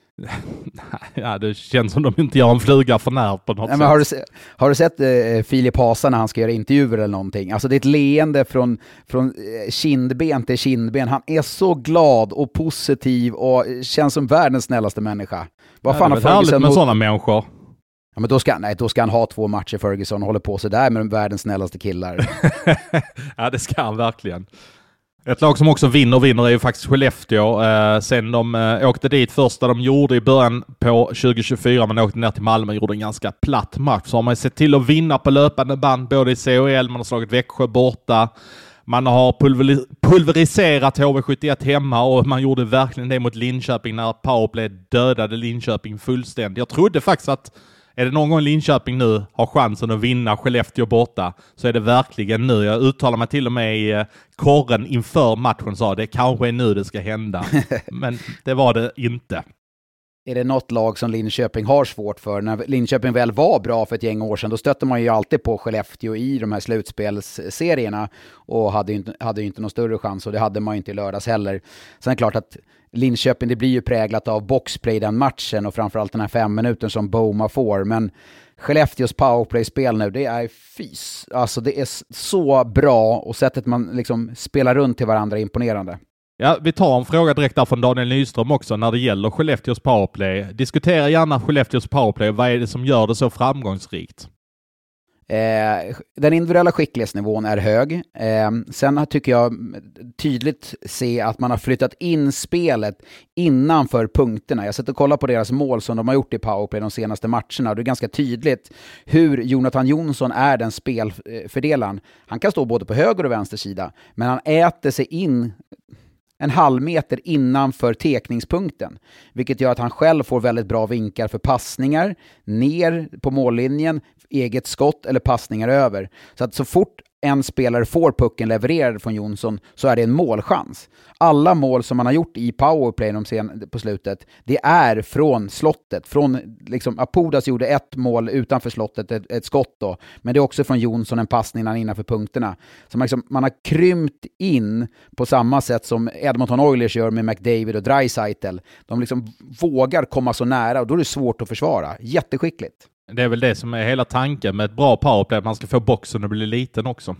Ja, det känns som de inte gör en fluga för när på något Nej, sätt. Men har du, se- har du sett eh, Filip Hasa när han ska göra intervjuer eller någonting? Alltså det är ett leende från, från eh, kindben till kindben. Han är så glad och positiv och känns som världens snällaste människa. Vad ja, fan det har är härligt med mot... sådana människor. Ja, men då ska, nej, då ska han ha två matcher, Ferguson, och håller på så där med världens snällaste killar. Ja, det ska han verkligen. Ett lag som också vinner och vinner är ju faktiskt Skellefteå. Eh, sen de eh, åkte dit första de gjorde i början på tjugo tjugofyra, man åkte ner till Malmö och gjorde en ganska platt match. Så har man sett till att vinna på löpande band både i C H L, man har slagit Växjö borta. Man har pulver- pulveriserat H V sjuttioett hemma, och man gjorde verkligen det mot Linköping när powerplay dödade Linköping fullständigt. Jag trodde faktiskt att är det någon gång Linköping nu har chansen att vinna Skellefteå borta, så är det verkligen nu. Jag uttalar mig till och med i korren inför matchen, sa det kanske är nu det ska hända. Men det var det inte. Är det något lag som Linköping har svårt för? När Linköping väl var bra för ett gäng år sedan, då stötte man ju alltid på Skellefteå i de här slutspelsserierna och hade ju inte, hade ju inte någon större chans, och det hade man ju inte i lördags heller. Sen är det klart att Linköping, det blir ju präglat av boxplay den matchen och framförallt den här fem minuten som Boma får, men Skellefteås powerplay-spel nu, det är fys. Alltså det är så bra, och sättet man liksom spelar runt till varandra är imponerande. Ja, vi tar en fråga direkt där från Daniel Nyström också när det gäller Skellefteås powerplay. Diskutera gärna Skellefteås powerplay. Vad är det som gör det så framgångsrikt? Eh, den individuella skicklighetsnivån är hög. Eh, sen tycker jag tydligt se att man har flyttat in spelet innanför punkterna. Jag sätter och kollar på deras mål som de har gjort i powerplay de senaste matcherna. Det är ganska tydligt hur Jonathan Jonsson är den spelfördelaren. Han kan stå både på höger och vänster sida, men han äter sig in en halv meter innanför tekningspunkten, vilket gör att han själv får väldigt bra vinkar för passningar ner på mållinjen, eget skott eller passningar över. Så att så fort en spelare får pucken levererad från Jonsson så är det en målchans. Alla mål som man har gjort i powerplay de sen, på slutet, det är från slottet. Från, liksom, Apodas gjorde ett mål utanför slottet, ett, ett skott då. Men det är också från Jonsson en passning innanför punkterna. Så man, liksom, man har krympt in på samma sätt som Edmonton Oilers gör med McDavid och Draisaitl. De liksom vågar komma så nära och då är det svårt att försvara. Jätteskickligt. Det är väl det som är hela tanken med ett bra powerplay, att man ska få boxen att bli liten också.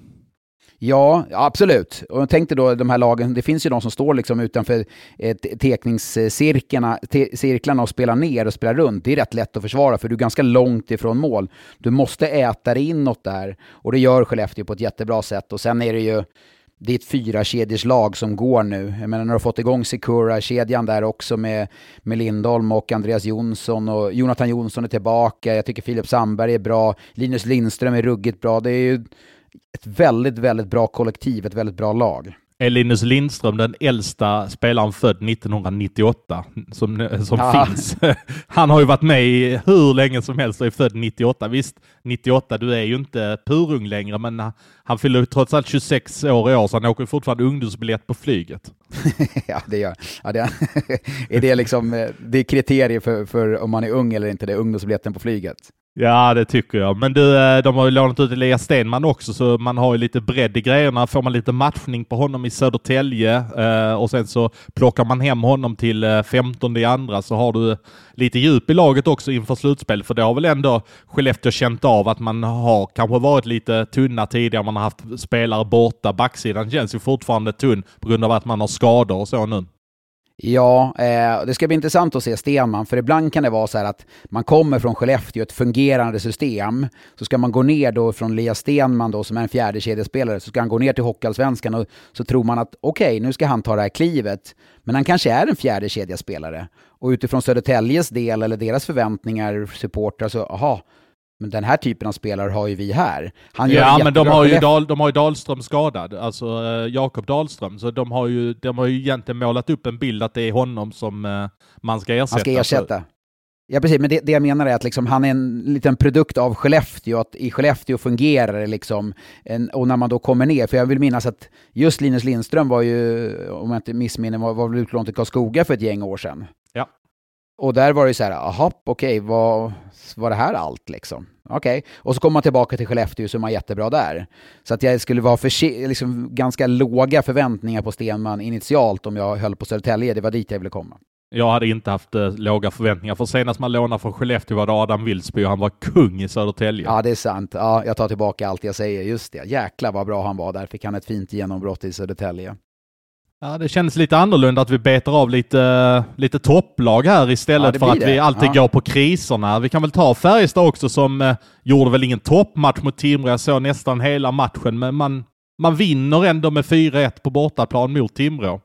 Ja, absolut. Och jag tänkte då de här lagen, det finns ju de som står liksom utanför eh, tekningscirklarna te, cirklarna och spelar ner och spelar runt. Det är rätt lätt att försvara för du är ganska långt ifrån mål. Du måste äta dig inåt där, och det gör Skellefteå på ett jättebra sätt. Och sen är det ju det är ett fyra kedjers lag som går nu. Jag menar, när du har fått igång Sikura-kedjan där också med, med Lindholm och Andreas Jonsson, och Jonathan Jonsson är tillbaka. Jag tycker Filip Sandberg är bra. Linus Lindström är ruggigt bra. Det är ju ett väldigt, väldigt bra kollektiv, ett väldigt bra lag. Är Linus Lindström den äldsta spelaren född nittonhundranittioåtta som, som ja. finns? Han har ju varit med i hur länge som helst och är född nittioåtta. Visst, nittioåtta, du är ju inte purung längre, men han fyller trots allt tjugosex år i år, så han åker fortfarande ungdomsbiljett på flyget. Ja, det gör ja, det är det liksom det är kriterier för, för om man är ung eller inte, det är ungdomsbiljetten på flyget. Ja, det tycker jag. Men du, de har ju lånat ut Elias Stenman också, så man har ju lite bredd i grejerna. Får man lite matchning på honom i Södertälje och sen så plockar man hem honom till femtonde i andra, så har du lite djup i laget också inför slutspel. För det har väl ändå Skellefteå känt av att man har kanske varit lite tunna tidigare. Man har haft spelare borta. Backsidan känns ju fortfarande tunn på grund av att man har skador och så nu. Ja, eh, det ska bli intressant att se Stenman, för ibland kan det vara så här att man kommer från Skellefteå, ett fungerande system, så ska man gå ner då från Elias Stenman då som är en fjärde kedjespelare, så ska han gå ner till Hockeyallsvenskan och så tror man att okej, okay, nu ska han ta det här klivet, men han kanske är en fjärde kedjespelare, och utifrån Södertäljes del eller deras förväntningar, supportrar, så aha, men den här typen av spelare har ju vi här. Han gör ja, men de har, ju Dal, de har ju Dahlström skadad, alltså eh, Jakob Dahlström, så de har ju de har ju egentligen målat upp en bild att det är honom som eh, man ska ersätta. Han ska ersätta. Ja, precis, men det, det jag menar är att liksom, han är en liten produkt av Skellefteå, att i Skellefteå fungerar det liksom, en, och när man då kommer ner, för jag vill minnas att just Linus Lindström var ju, om jag inte missminner, var, var väl utlånt till Karlskoga för ett gäng år sedan. Ja. Och där var det så här, aha, okej, okay, vad var det här allt liksom? Okej, okay. Och så kommer man tillbaka till Skellefteå så är man jättebra där. Så att jag skulle vara för, liksom, ganska låga förväntningar på Stenman initialt om jag höll på Södertälje. Det var dit jag ville komma. Jag hade inte haft eh, låga förväntningar, för senast man lånade från Skellefteå var det Adam Wilsby och han var kung i Södertälje. Ja, det är sant. Ja, jag tar tillbaka allt jag säger. Just det. Jäklar vad bra han var där. Fick han ett fint genombrott i Södertälje. Ja, det känns lite annorlunda att vi betar av lite, lite topplag här istället, ja, för att det. vi alltid ja. går på kriserna. Vi kan väl ta Färjestad också, som eh, gjorde väl ingen toppmatch mot Timrå. Jag såg nästan hela matchen, men man, man vinner ändå med fyra ett på bortaplan mot Timrå.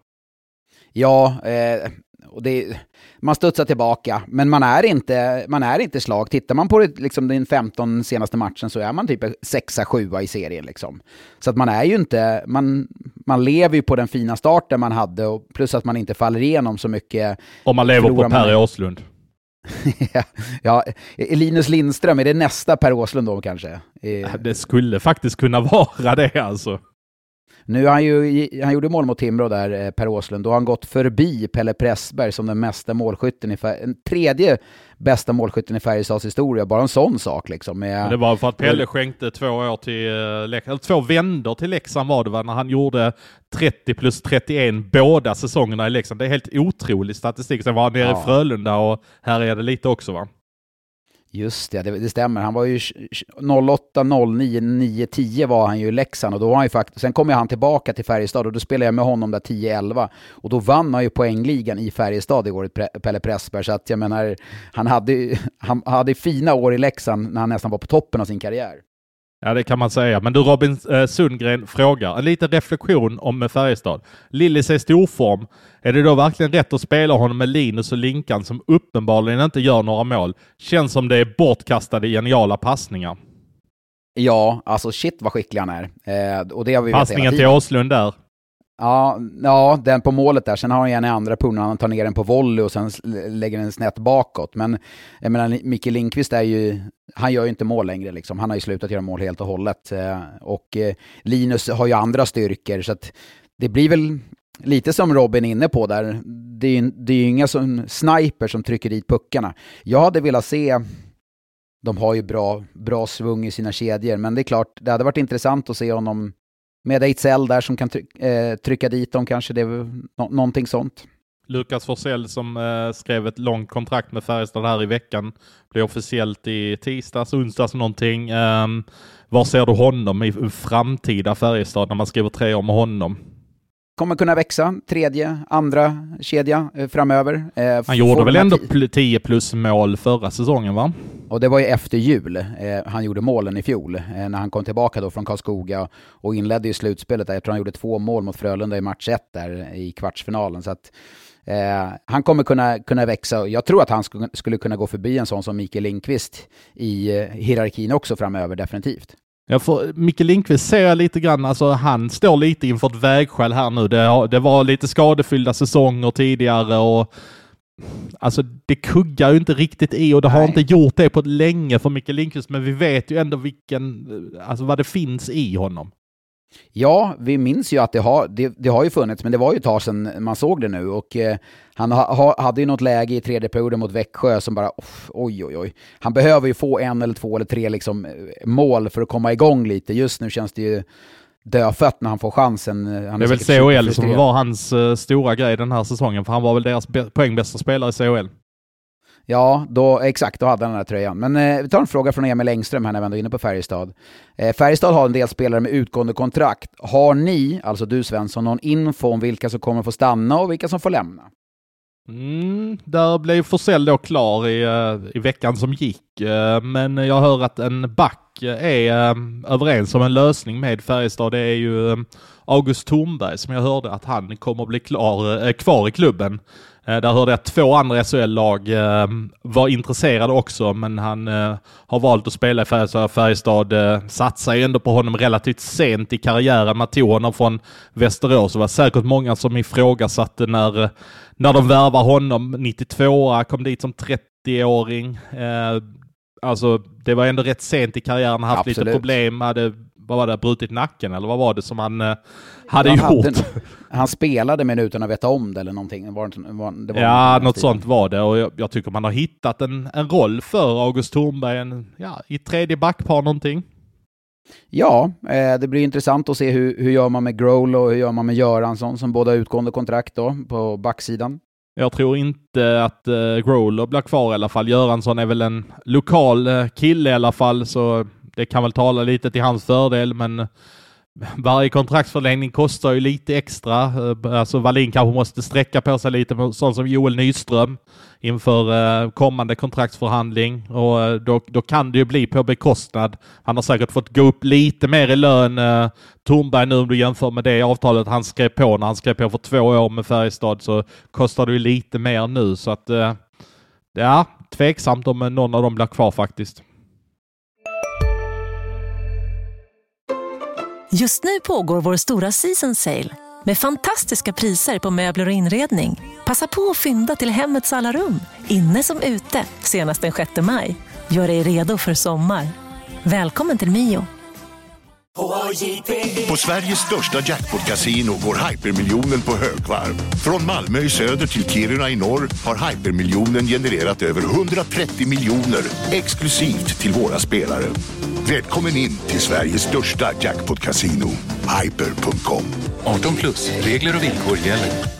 Ja, eh, och det, man studsar tillbaka, men man är inte, man är inte slag. Tittar man på det, liksom, den femton senaste matchen, så är man typ sexa sjua i serien. Liksom. Så att man är ju inte, man, man lever ju på den fina starten man hade, och plus att man inte faller igenom så mycket. Och man lever på Per Åslund. Ja, Linus Lindström, är det nästa Per Åslund då kanske? Det skulle faktiskt kunna vara det alltså. Nu har han ju, han gjorde mål mot Timrå där, Per Åslund. Då har han gått förbi Pelle Pressberg som den mesta målskytten i Färjestad. En tredje bästa målskytten i Färjestads historia. Bara en sån sak liksom. Med, det var för att Pelle skänkte två år till Leksand. Två vändor till Leksand var det va? När han gjorde trettio plus trettioen båda säsongerna i Leksand. Det är helt otrolig statistik. Sen var han nere ja. i Frölunda och här är det lite också va? Just det, det, det stämmer. Han var ju noll åtta, noll nio, nio tio var han ju i Leksand och då var han ju faktiskt, sen kom ju han tillbaka till Färjestad och då spelade jag med honom där tio elva och då vann han ju poängligan i Färjestad i året, Pelle Pressberg, så att jag menar, han hade, han hade fina år i Leksand när han nästan var på toppen av sin karriär. Ja, det kan man säga. Men du Robin eh, Sundgren frågar, en liten reflektion om Färjestad. Lillis är i storform. Är det då verkligen rätt att spela honom med Linus och Linkan som uppenbarligen inte gör några mål? Känns som det är bortkastade geniala passningar. Ja, alltså shit vad skicklig han är. Eh, och det har vi Passningen till Åslund där. Ja, ja, den på målet där. Sen har han gärna andra punkter. Han tar ner den på volley och sen lägger den snett bakåt. Men jag menar, Micke Lindqvist är ju, han gör ju inte mål längre liksom. Han har ju slutat göra mål helt och hållet. Och Linus har ju andra styrkor så att det blir väl lite som Robin är inne på där. Det är, det är ju inga som sniper som trycker dit puckarna. Jag hade velat se, de har ju bra, bra svung i sina kedjor, men det är klart, det hade varit intressant att se honom med Ejdsell där som kan tryck, eh, trycka dit dem, kanske det är no- någonting sånt. Lukas Forsell som eh, skrev ett långt kontrakt med Färjestad här i veckan. Blev officiellt i tisdags, onsdags någonting. Eh, var ser du honom i framtida Färjestad när man skriver tre år med honom? Kommer kunna växa, tredje, andra kedja eh, framöver. Eh, han gjorde väl ändå t- tio plus mål förra säsongen va? Och det var ju efter jul. Eh, han gjorde målen i fjol. Eh, när han kom tillbaka då från Karlskoga och inledde ju slutspelet där. Jag tror han gjorde två mål mot Frölunda i match ett där i kvartsfinalen. Så att eh, han kommer kunna, kunna växa. Jag tror att han sk- skulle kunna gå förbi en sån som Mikael Lindqvist i eh, hierarkin också framöver, definitivt. Ja, för Micke Lindqvist ser jag lite grann, alltså han står lite inför ett vägskäl här nu. Det, det var lite skadefyllda säsonger tidigare och alltså det kuggar ju inte riktigt i och det Nej. har inte gjort det på ett länge för Micke Lindqvist, men vi vet ju ändå vilken, alltså vad det finns i honom. Ja, vi minns ju att det har, det, det har ju funnits, men det var ju ett tag sedan man såg det nu och eh, han ha, hade ju något läge i tredje perioden mot Växjö som bara, oj oj oj. Han behöver ju få en eller två eller tre liksom, mål för att komma igång lite. Just nu känns det ju dödfött när han får chansen. Han det är väl C H L som var hans uh, stora grej den här säsongen, för han var väl deras be- poängbästa spelare i C H L. Ja, då, exakt, då hade han den här tröjan. Men eh, vi tar en fråga från Emil Engström här när vi ändå är inne på Färjestad. Eh, Färjestad har en del spelare med utgående kontrakt. Har ni, alltså du Svensson, någon info om vilka som kommer få stanna och vilka som får lämna? Mm, där blev Forsell då klar i, uh, i veckan som gick. Uh, men jag hör att en back är uh, överens om en lösning med Färjestad. Det är ju uh, August Thornberg som jag hörde att han kommer att bli klar, uh, kvar i klubben. Uh, där hörde jag att två andra S H L-lag uh, var intresserade också, men han uh, har valt att spela i Färjestad. Färjestad uh, satsar ju ändå på honom relativt sent i karriären. Man tog honom från Västerås. Det var säkert många som ifrågasatte när, uh, när de värvar honom. nittiotvå kom dit som trettioåring. Uh, alltså det var ändå rätt sent i karriären. Haft Absolut. lite problem. Hade, vad var det, brutit nacken eller vad var det som han uh, hade han gjort? Hade, han spelade men utan att veta om det eller någonting. Var det, var, det var ja, något sånt var det. Och jag, jag tycker man har hittat en, en roll för August Thornberg en, ja, i tredje backpar någonting. Ja, eh, det blir intressant att se hur, hur gör man med Grohl och hur gör man med Göransson som båda utgående kontrakt då på backsidan. Jag tror inte att uh, Grohl blir kvar i alla fall. Göransson är väl en lokal uh, kille i alla fall, så det kan väl tala lite till hans fördel, men varje kontraktsförlängning kostar ju lite extra. Alltså Wallin kanske måste sträcka på sig lite med sånt som Joel Nyström inför kommande kontraktsförhandling, och då, då kan det ju bli på bekostnad. Han har säkert fått gå upp lite mer i lön, Thornberg, nu om du jämför med det avtalet han skrev på när han skrev på för två år med Färjestad, så kostar det ju lite mer nu, så att ja, tveksamt om någon av dem blir kvar faktiskt. Just nu pågår vår stora season sale med fantastiska priser på möbler och inredning. Passa på att fynda till hemmets alla rum, Inne som ute, senast den sjätte maj. Gör dig redo för sommar. Välkommen till Mio. På Sveriges största jackpot-casino går hypermiljonen på högvarv. Från Malmö i söder till Kiruna i norr har hypermiljonen genererat över hundratrettio miljoner exklusivt till våra spelare. Välkommen in till Sveriges största jackpot-casino, hyper punkt com. arton plus, regler och villkor gäller.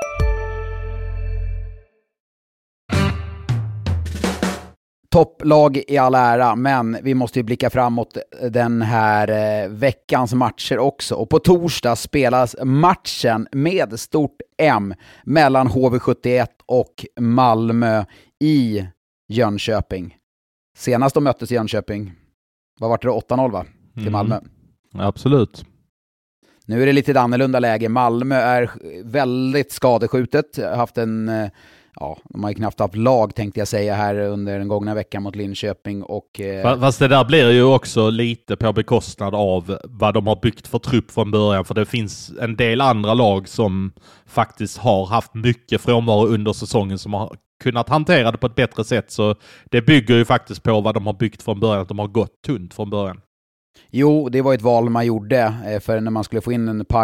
Topplag i all ära, men vi måste ju blicka framåt den här eh, veckans matcher också. Och på torsdag spelas matchen med stort M mellan H V sjuttioett och Malmö i Jönköping. Senast de möttes i Jönköping, vad var det, åtta noll va? Till Malmö. Mm, absolut. Nu är det lite annorlunda läge. Malmö är väldigt skadeskjutet. Haft en... Ja, de har ju knappt haft lag tänkte jag säga här under den gångna veckan mot Linköping. Och, eh... Fast det där blir ju också lite på bekostnad av vad de har byggt för trupp från början. För det finns en del andra lag som faktiskt har haft mycket frånvaro under säsongen som har kunnat hantera det på ett bättre sätt. Så det bygger ju faktiskt på vad de har byggt från början, att de har gått tunt från början. Jo, det var ett val man gjorde för när man skulle få in en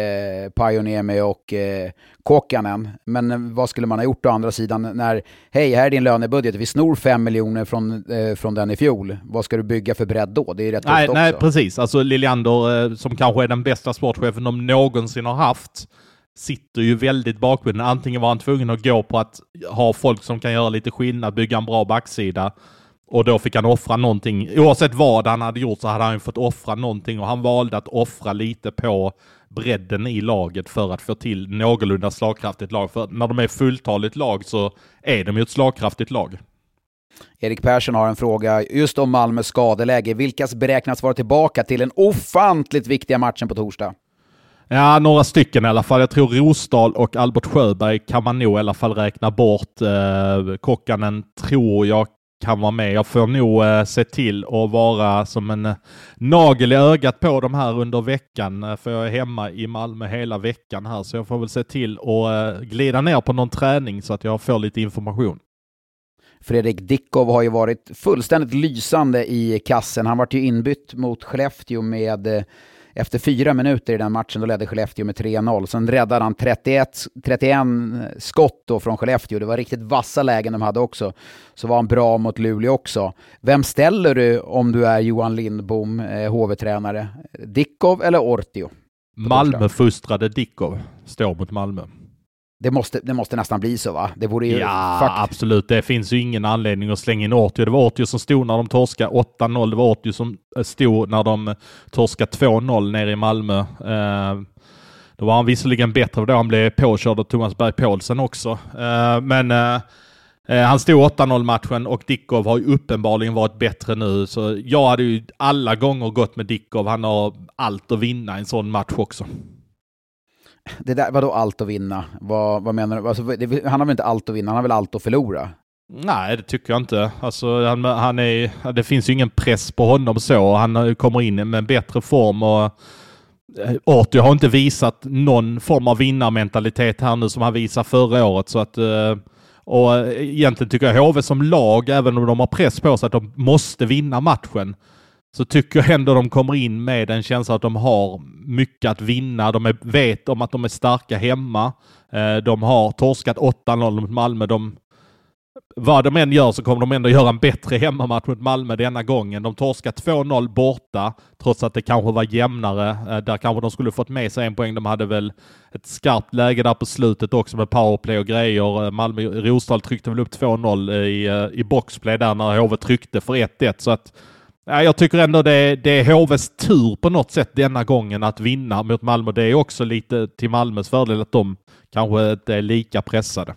Pajoniemi och eh, Kåkanen. Men vad skulle man ha gjort å andra sidan när, hej, här är din lönebudget, vi snor fem miljoner från, eh, från den i fjol. Vad ska du bygga för bredd då? Det är rätt nej, också. Nej, precis. Alltså Liljander, eh, som kanske är den bästa sportchefen de någonsin har haft, sitter ju väldigt bakbunden. Antingen var han tvungen att gå på att ha folk som kan göra lite skillnad, bygga en bra backsida. Och då fick han offra någonting. Oavsett vad han hade gjort så hade han fått offra någonting. Och han valde att offra lite på bredden i laget för att få till någorlunda slagkraftigt lag. För när de är fulltaligt lag så är de ju ett slagkraftigt lag. Erik Persson har en fråga just om Malmös skadeläge. Vilkas beräknas vara tillbaka till den ofantligt viktiga matchen på torsdag? Ja, några stycken i alla fall. Jag tror Rosdahl och Albert Sjöberg kan man nog i alla fall räkna bort. Eh, Kockanen tror jag kan vara med. Jag får nog eh, se till att vara som en eh, nagel i ögat på de här under veckan. Eh, för jag är hemma i Malmö hela veckan här. Så jag får väl se till att eh, glida ner på någon träning så att jag får lite information. Fredrik Dickov har ju varit fullständigt lysande i kassen. Han var ju inbytt mot Skellefteå med... Eh, Efter fyra minuter i den matchen då ledde Skellefteå med tre noll. Sen räddade han trettioett, trettioen skott då från Skellefteå. Det var riktigt vassa lägen de hade också. Så var han bra mot Luleå också. Vem ställer du om du är Johan Lindbom, eh, H V-tränare? Dickov eller Ortio? Malmö-fustrade Dickov står mot Malmö. Det måste, det måste nästan bli så va? Det vore ju ja, fakt- absolut. Det finns ju ingen anledning att slänga in Ortio. Det var Ortio som stod när de torskade åtta noll. Det var Ortio som stod när de torskade två noll nere i Malmö. Eh, då var han visserligen bättre då han blev påkörd av Thomas Berg Paulsen också. Eh, men eh, han stod åtta noll matchen och Dickov har ju uppenbarligen varit bättre nu. Så jag hade ju alla gånger gått med Dickov. Han har allt att vinna i en sån match också. Det där var då allt att vinna. Vad, vad menar du? Alltså, det, han har väl inte allt att vinna, han har väl allt att förlora? Nej, det tycker jag inte. Alltså, han, han är, det finns ju ingen press på honom så. Han kommer in med en bättre form och Ortio har inte visat någon form av vinnarmentalitet här nu som han visade förra året. Så att, och egentligen tycker jag H V som lag, även om de har press på sig att de måste vinna matchen, så tycker jag ändå de kommer in med en känsla att de har mycket att vinna. De är, vet om att de är starka hemma. De har torskat åtta noll mot Malmö. De, vad de än gör så kommer de ändå göra en bättre hemmamatch mot Malmö denna gången. De torskar två noll borta trots att det kanske var jämnare. Där kanske de skulle fått med sig en poäng. De hade väl ett skarpt läge där på slutet också med powerplay och grejer. Malmö Rosdahl tryckte väl upp två noll i, i boxplay där när H V tryckte för ett ett. Så att ja, jag tycker ändå det, det är H Vs tur på något sätt denna gången att vinna mot Malmö. Det är också lite till Malmös fördel att de kanske inte är lika pressade.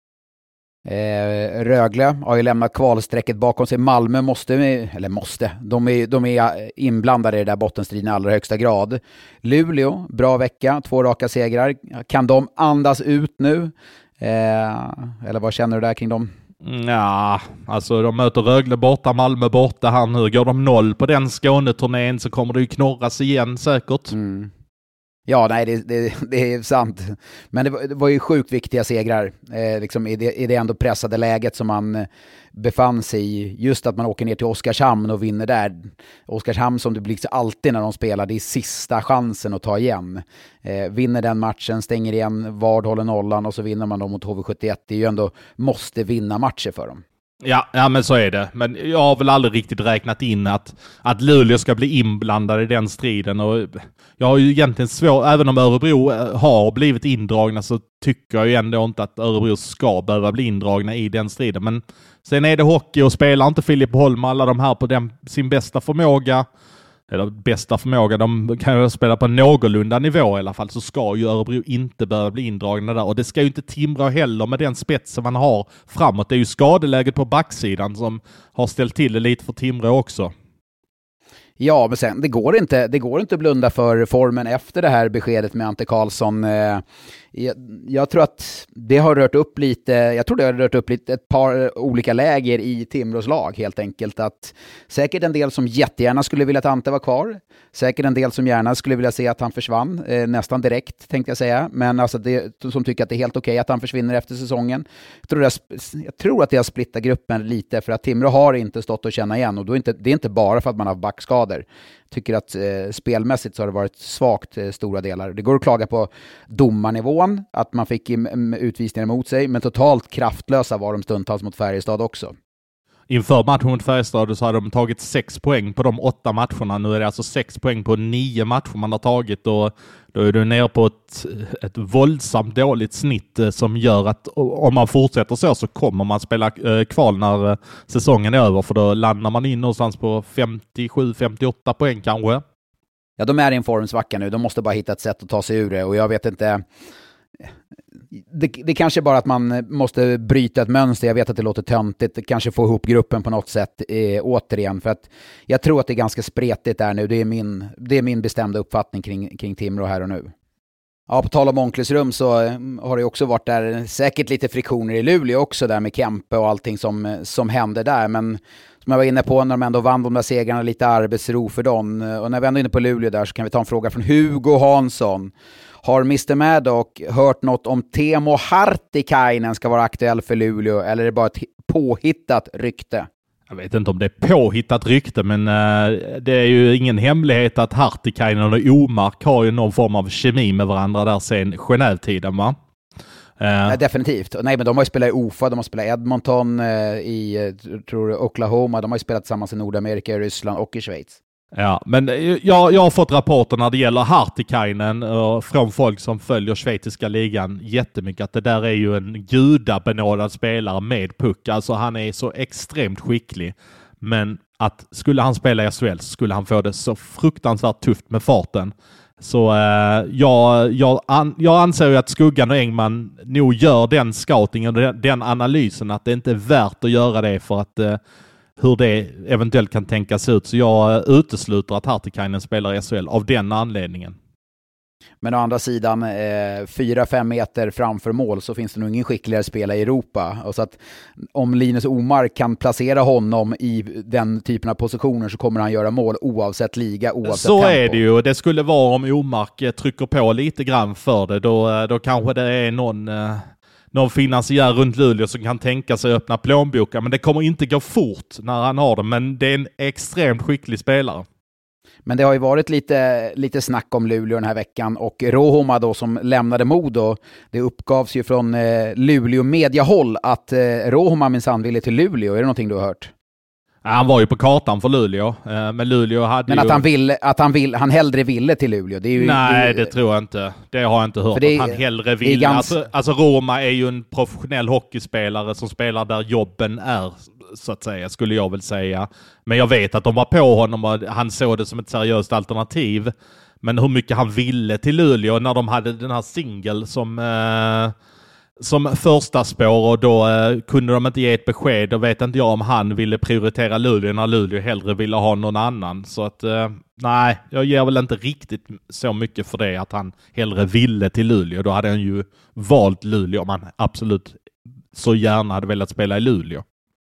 Eh, Rögle har ju lämnat kvalsträcket bakom sig. Malmö måste, eller måste, de är, de är inblandade i det där bottenstriden i allra högsta grad. Luleå, bra vecka, två raka segrar. Kan de andas ut nu? Eh, eller vad känner du där kring dem? Ja, alltså de möter Rögle borta, Malmö borta här nu. Går de noll på den Skåneturnén så kommer det ju knorras igen säkert. Mm. Ja, nej, det, det, det är sant. Men det var, det var ju sjukt viktiga segrar eh, liksom i, det, i det ändå pressade läget som man eh, befann sig i. Just att man åker ner till Oskarshamn och vinner där. Oskarshamn som det blir alltid när de spelar, det är sista chansen att ta igen. Eh, vinner den matchen, stänger igen, Vard håller nollan och så vinner man dem mot H V sjuttioett. Det är ju ändå måste vinna matcher för dem. Ja, ja, men så är det. Men jag har väl aldrig riktigt räknat in att, att Luleå ska bli inblandad i den striden. Och jag har ju egentligen svårt, även om Örebro har blivit indragna så tycker jag ju ändå inte att Örebro ska behöva bli indragna i den striden. Men sen är det hockey och spelar inte Filip Holm alla de här på den, sin bästa förmåga. Eller bästa förmåga, de kan ju spela på någorlunda nivå i alla fall, så ska ju Örebro inte behöva bli indragna där. Och det ska ju inte Timrå heller med den spets som man har framåt. Det är ju skadeläget på backsidan som har ställt till det lite för Timrå också. Ja, men sen, det går inte, det går inte att blunda för formen efter det här beskedet med Ante Karlsson. Jag, jag tror att det har rört upp lite, jag tror det har rört upp lite ett par olika läger i Timrås lag helt enkelt. Att säkert en del som jättegärna skulle vilja att Ante var kvar. Säkert en del som gärna skulle vilja se att han försvann, eh, nästan direkt tänkte jag säga. Men alltså det, som tycker att det är helt okej att han försvinner efter säsongen. Jag tror, det, jag tror att det har splittat gruppen lite för att Timrå har inte stått att känna igen. Och då är inte, det är inte bara för att man har backskador. Jag tycker att eh, spelmässigt så har det varit svagt eh, stora delar. Det går att klaga på domarnivån, att man fick utvisningar emot sig, men totalt kraftlösa var de stundtals mot Färjestad också. Inför matchen mot Färjestad så hade de tagit sex poäng på de åtta matcherna. Nu är det alltså sex poäng på nio matcher man har tagit, och då är du ner på ett, ett våldsamt dåligt snitt som gör att om man fortsätter så så kommer man spela kval när säsongen är över, för då landar man in någonstans på femtiosju femtioåtta poäng kanske. Ja, de är i en formsvacka nu. De måste bara hitta ett sätt att ta sig ur det, och jag vet inte... Det, det kanske bara att man måste bryta ett mönster. Jag vet att det låter töntigt. Kanske få ihop gruppen på något sätt eh, återigen. För att jag tror att det är ganska spretigt där nu. Det är min, det är min bestämda uppfattning kring, kring Timrå här och nu. Ja, på tal om omklädningsrum så har det också varit där säkert lite friktioner i Luleå också där med Kempe och allting som, som hände där. Men som jag var inne på, när de ändå vann de där segrarna, lite arbetsro för dem. Och när vi ändå är inne på Luleå där så kan vi ta en fråga från Hugo Hansson. Har mister Maddock hört något om Teemu Hartikainen ska vara aktuell för Luleå, eller är det bara ett påhittat rykte? Jag vet inte om det är påhittat rykte, men uh, det är ju ingen hemlighet att Hartikainen och Omark har ju någon form av kemi med varandra där sen Genève-tiden, va? Uh. Ja, definitivt. Nej, men de har ju spelat i O F A, de har spelat i Edmonton, uh, i tror Oklahoma, de har ju spelat tillsammans i Nordamerika, i Ryssland och i Schweiz. Ja, men jag, jag har fått rapporter när det gäller Hartikainen och från folk som följer schweiziska ligan jättemycket, att det där är ju en gudabenådad spelare med puck. Alltså han är så extremt skicklig. Men att skulle han spela i S H L så skulle han få det så fruktansvärt tufft med farten. Så eh, jag, jag, an, jag anser ju att Skuggan och Engman nog gör den scoutingen och den, den analysen, att det inte är värt att göra det för att eh, hur det eventuellt kan tänkas ut. Så jag utesluter att Hartikainen spelar i S H L av den anledningen. Men å andra sidan, eh, fyra fem meter framför mål så finns det nog ingen skickligare spelare i Europa. Och så att om Linus Omark kan placera honom i den typen av positioner så kommer han göra mål oavsett liga, oavsett så tempo. Så är det ju. Det skulle vara om Omark trycker på lite grann för det. Då, då kanske det är någon... Eh... någon finansiär runt Luleå som kan tänka sig öppna plånboka, men det kommer inte gå fort när han har det, men det är en extremt skicklig spelare. Men det har ju varit lite, lite snack om Luleå den här veckan, och Rohoma då som lämnade Modo, det uppgavs ju från eh, Luleå mediahåll att eh, Rohoma minsann ville till Luleå. Är det någonting du har hört? Han var ju på kartan för Luleå, men Luleå hade Men ju... att han ville, att han vill, han hellre ville till Luleå. Det är ju, Nej, det, är... det tror jag inte. Det har jag inte hört. Det är, att han hellre vill. Ganska... Alltså, alltså Roma är ju en professionell hockeyspelare som spelar där jobben är, så att säga, skulle jag väl säga. Men jag vet att de var på honom och han såg det som ett seriöst alternativ. Men hur mycket han ville till Luleå när de hade den här single som... Eh... som första spår, och då eh, kunde de inte ge ett besked. Då vet inte jag om han ville prioritera Luleå när Luleå hellre ville ha någon annan. Så att eh, nej, jag ger väl inte riktigt så mycket för det att han hellre ville till Luleå. Då hade han ju valt Luleå om han absolut så gärna hade velat spela i Luleå.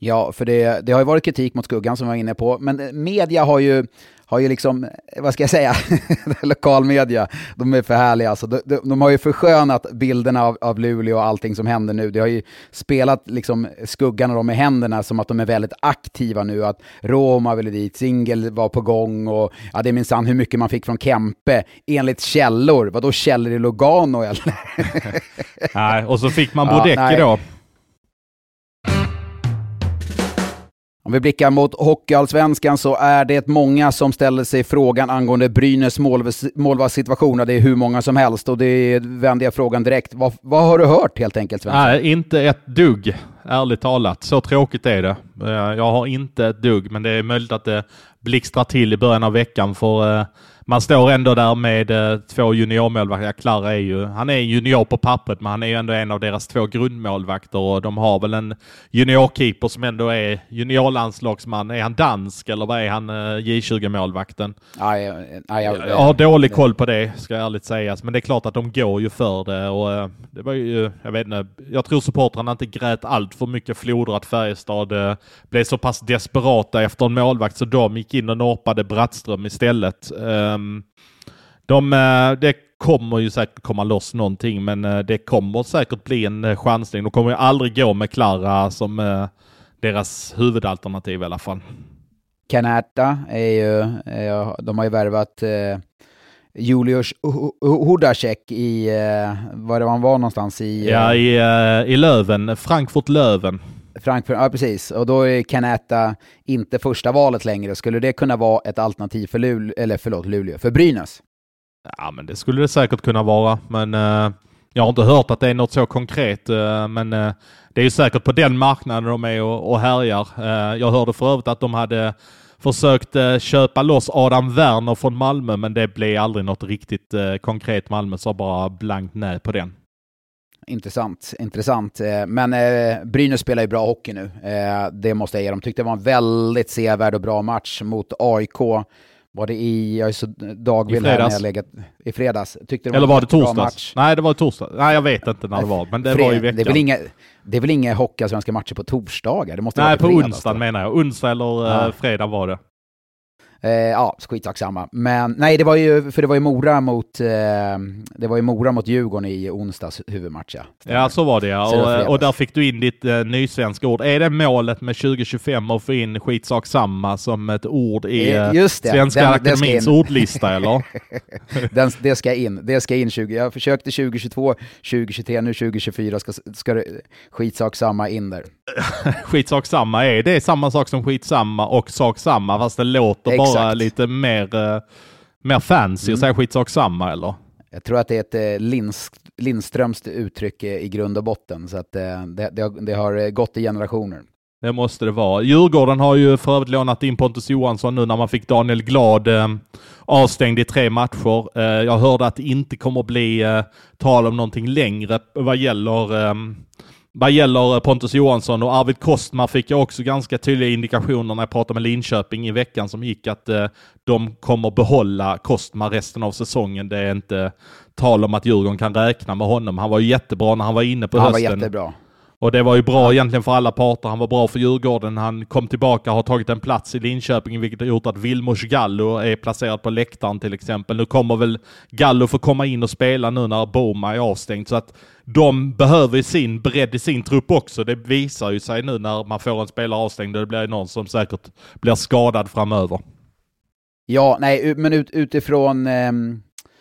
Ja, för det, det har ju varit kritik mot Skuggan som jag var inne på, men media har ju har ju liksom, vad ska jag säga, lokalmedia, de är för härliga. Alltså. De, de, de har ju förskönat bilderna av, av Luleå och allting som händer nu. De har ju spelat liksom Skuggan och de i händerna som att de är väldigt aktiva nu. Att Roma ville dit, Singel var på gång och ja, det är minsann hur mycket man fick från Kempe enligt källor. Vadå källor i Lugano eller? Nej, och så fick man Bodecki ja, då. Om vi blickar mot Hockeyallsvenskan så är det många som ställer sig frågan angående Brynäs målvaktssituation. Det är hur många som helst och det vänder jag frågan direkt. Vad, vad har du hört helt enkelt, Svensson? Nej, inte ett dugg, ärligt talat. Så tråkigt är det. Jag har inte ett dugg, men det är möjligt att det blixtrar till i början av veckan för man står ändå där med eh, två juniormålvakter. Klara är ju, han är junior på pappret, men han är ju ändå en av deras två grundmålvakter och de har väl en juniorkeeper som ändå är juniorlandslagsman. Är han dansk eller vad är han, eh, J tjugo-målvakten? Aj, aj, aj, jag har dålig koll på det, ska jag ärligt sägas. Men det är klart att de går ju för det och eh, det var ju, jag vet inte, jag tror supportrarna inte grät allt för mycket floder att Färjestad eh, blev så pass desperata efter en målvakt så de gick in och norpade Brattström istället. Eh, De, det kommer ju säkert komma loss någonting, men det kommer säkert bli en chansning. De kommer ju aldrig gå med Klara som deras huvudalternativ i alla fall. Kanata är ju, de har ju värvat eh, Julius Hudacek i, eh, var det han var någonstans i? Ja, i, i Löven, Frankfurt Löven. Frankfurt, ja precis. Och då är Kanata inte första valet längre. Skulle det kunna vara ett alternativ för Luleå, eller förlåt, Luleå, för Brynäs? Ja, men det skulle det säkert kunna vara. Men uh, jag har inte hört att det är något så konkret. Uh, men uh, det är ju säkert på den marknaden de är och, och härjar. Uh, jag hörde för övrigt att de hade försökt uh, köpa loss Adam Werner från Malmö, men det blev aldrig något riktigt uh, konkret. Malmö sa bara blankt nej på den. Intressant, intressant. Men eh, Brynäs spelar ju bra hockey nu. Eh, det måste jag ge dem. Tyckte det var en väldigt sevärd och bra match mot A I K. Var det i, jag är så dagvill här när jag legat i fredags. Tyckte det var Eller var det torsdags? Match. Nej, det var torsdag. Nej, jag vet inte när det var, men det Fred, var i veckan. Det är väl inga, det är väl inga hockeyallsvenska matcher på torsdagar? Det måste Nej, vara på onsdag menar jag. Onsdag eller ja. fredag var det. Eh, ja, skitsak samma. Men nej, det var ju för det var ju Mora mot eh, det var ju Mora mot Djurgården i onsdags huvudmatch. Ja, ja så var det ja. Och, och där fick du in ditt eh, nysvenska ord. Är det målet med tjugo tjugofem att få in skitsak samma som ett ord i eh, Just det. Svenska den, Akademins ordlista eller? den, det ska in. Det ska in tjugo. Jag försökte tjugo tjugotvå, tjugo tjugotre, nu tjugo tjugofyra ska ska det, skitsak samma in där. Skitsak samma är det är samma sak som skitsamma och sak samma fast det låter Exakt. bara lite mer uh, mer fancy mm. och säga skitsak samma eller? Jag tror att det är ett eh, Linds, Lindströms uttryck i grund och botten så att eh, det, det, har, det har gått i generationer. Det måste det vara. Djurgården har ju för övrigt lånat in Pontus Johansson nu när man fick Daniel Glad eh, avstängd i tre matcher. Eh, jag hörde att det inte kommer att bli eh, tal om någonting längre vad gäller eh, Vad gäller Pontus Johansson och Arvid Kostmar fick jag också ganska tydliga indikationer när jag pratade med Linköping i veckan som gick att eh, de kommer behålla Kostmar resten av säsongen. Det är inte tal om att Djurgården kan räkna med honom. Han var ju jättebra när han var inne på han hösten. Han var jättebra. Och det var ju bra ja. egentligen för alla parter. Han var bra för Djurgården. Han kom tillbaka och har tagit en plats i Linköping vilket har gjort att Vilmos Gallo är placerad på läktaren till exempel. Nu kommer väl Gallo få komma in och spela nu när Boma är avstängd. Så att de behöver sin bredd i sin trupp också. Det visar ju sig nu när man får en spelare avstängd och det blir någon som säkert blir skadad framöver. Ja, nej, men ut, utifrån... Ehm...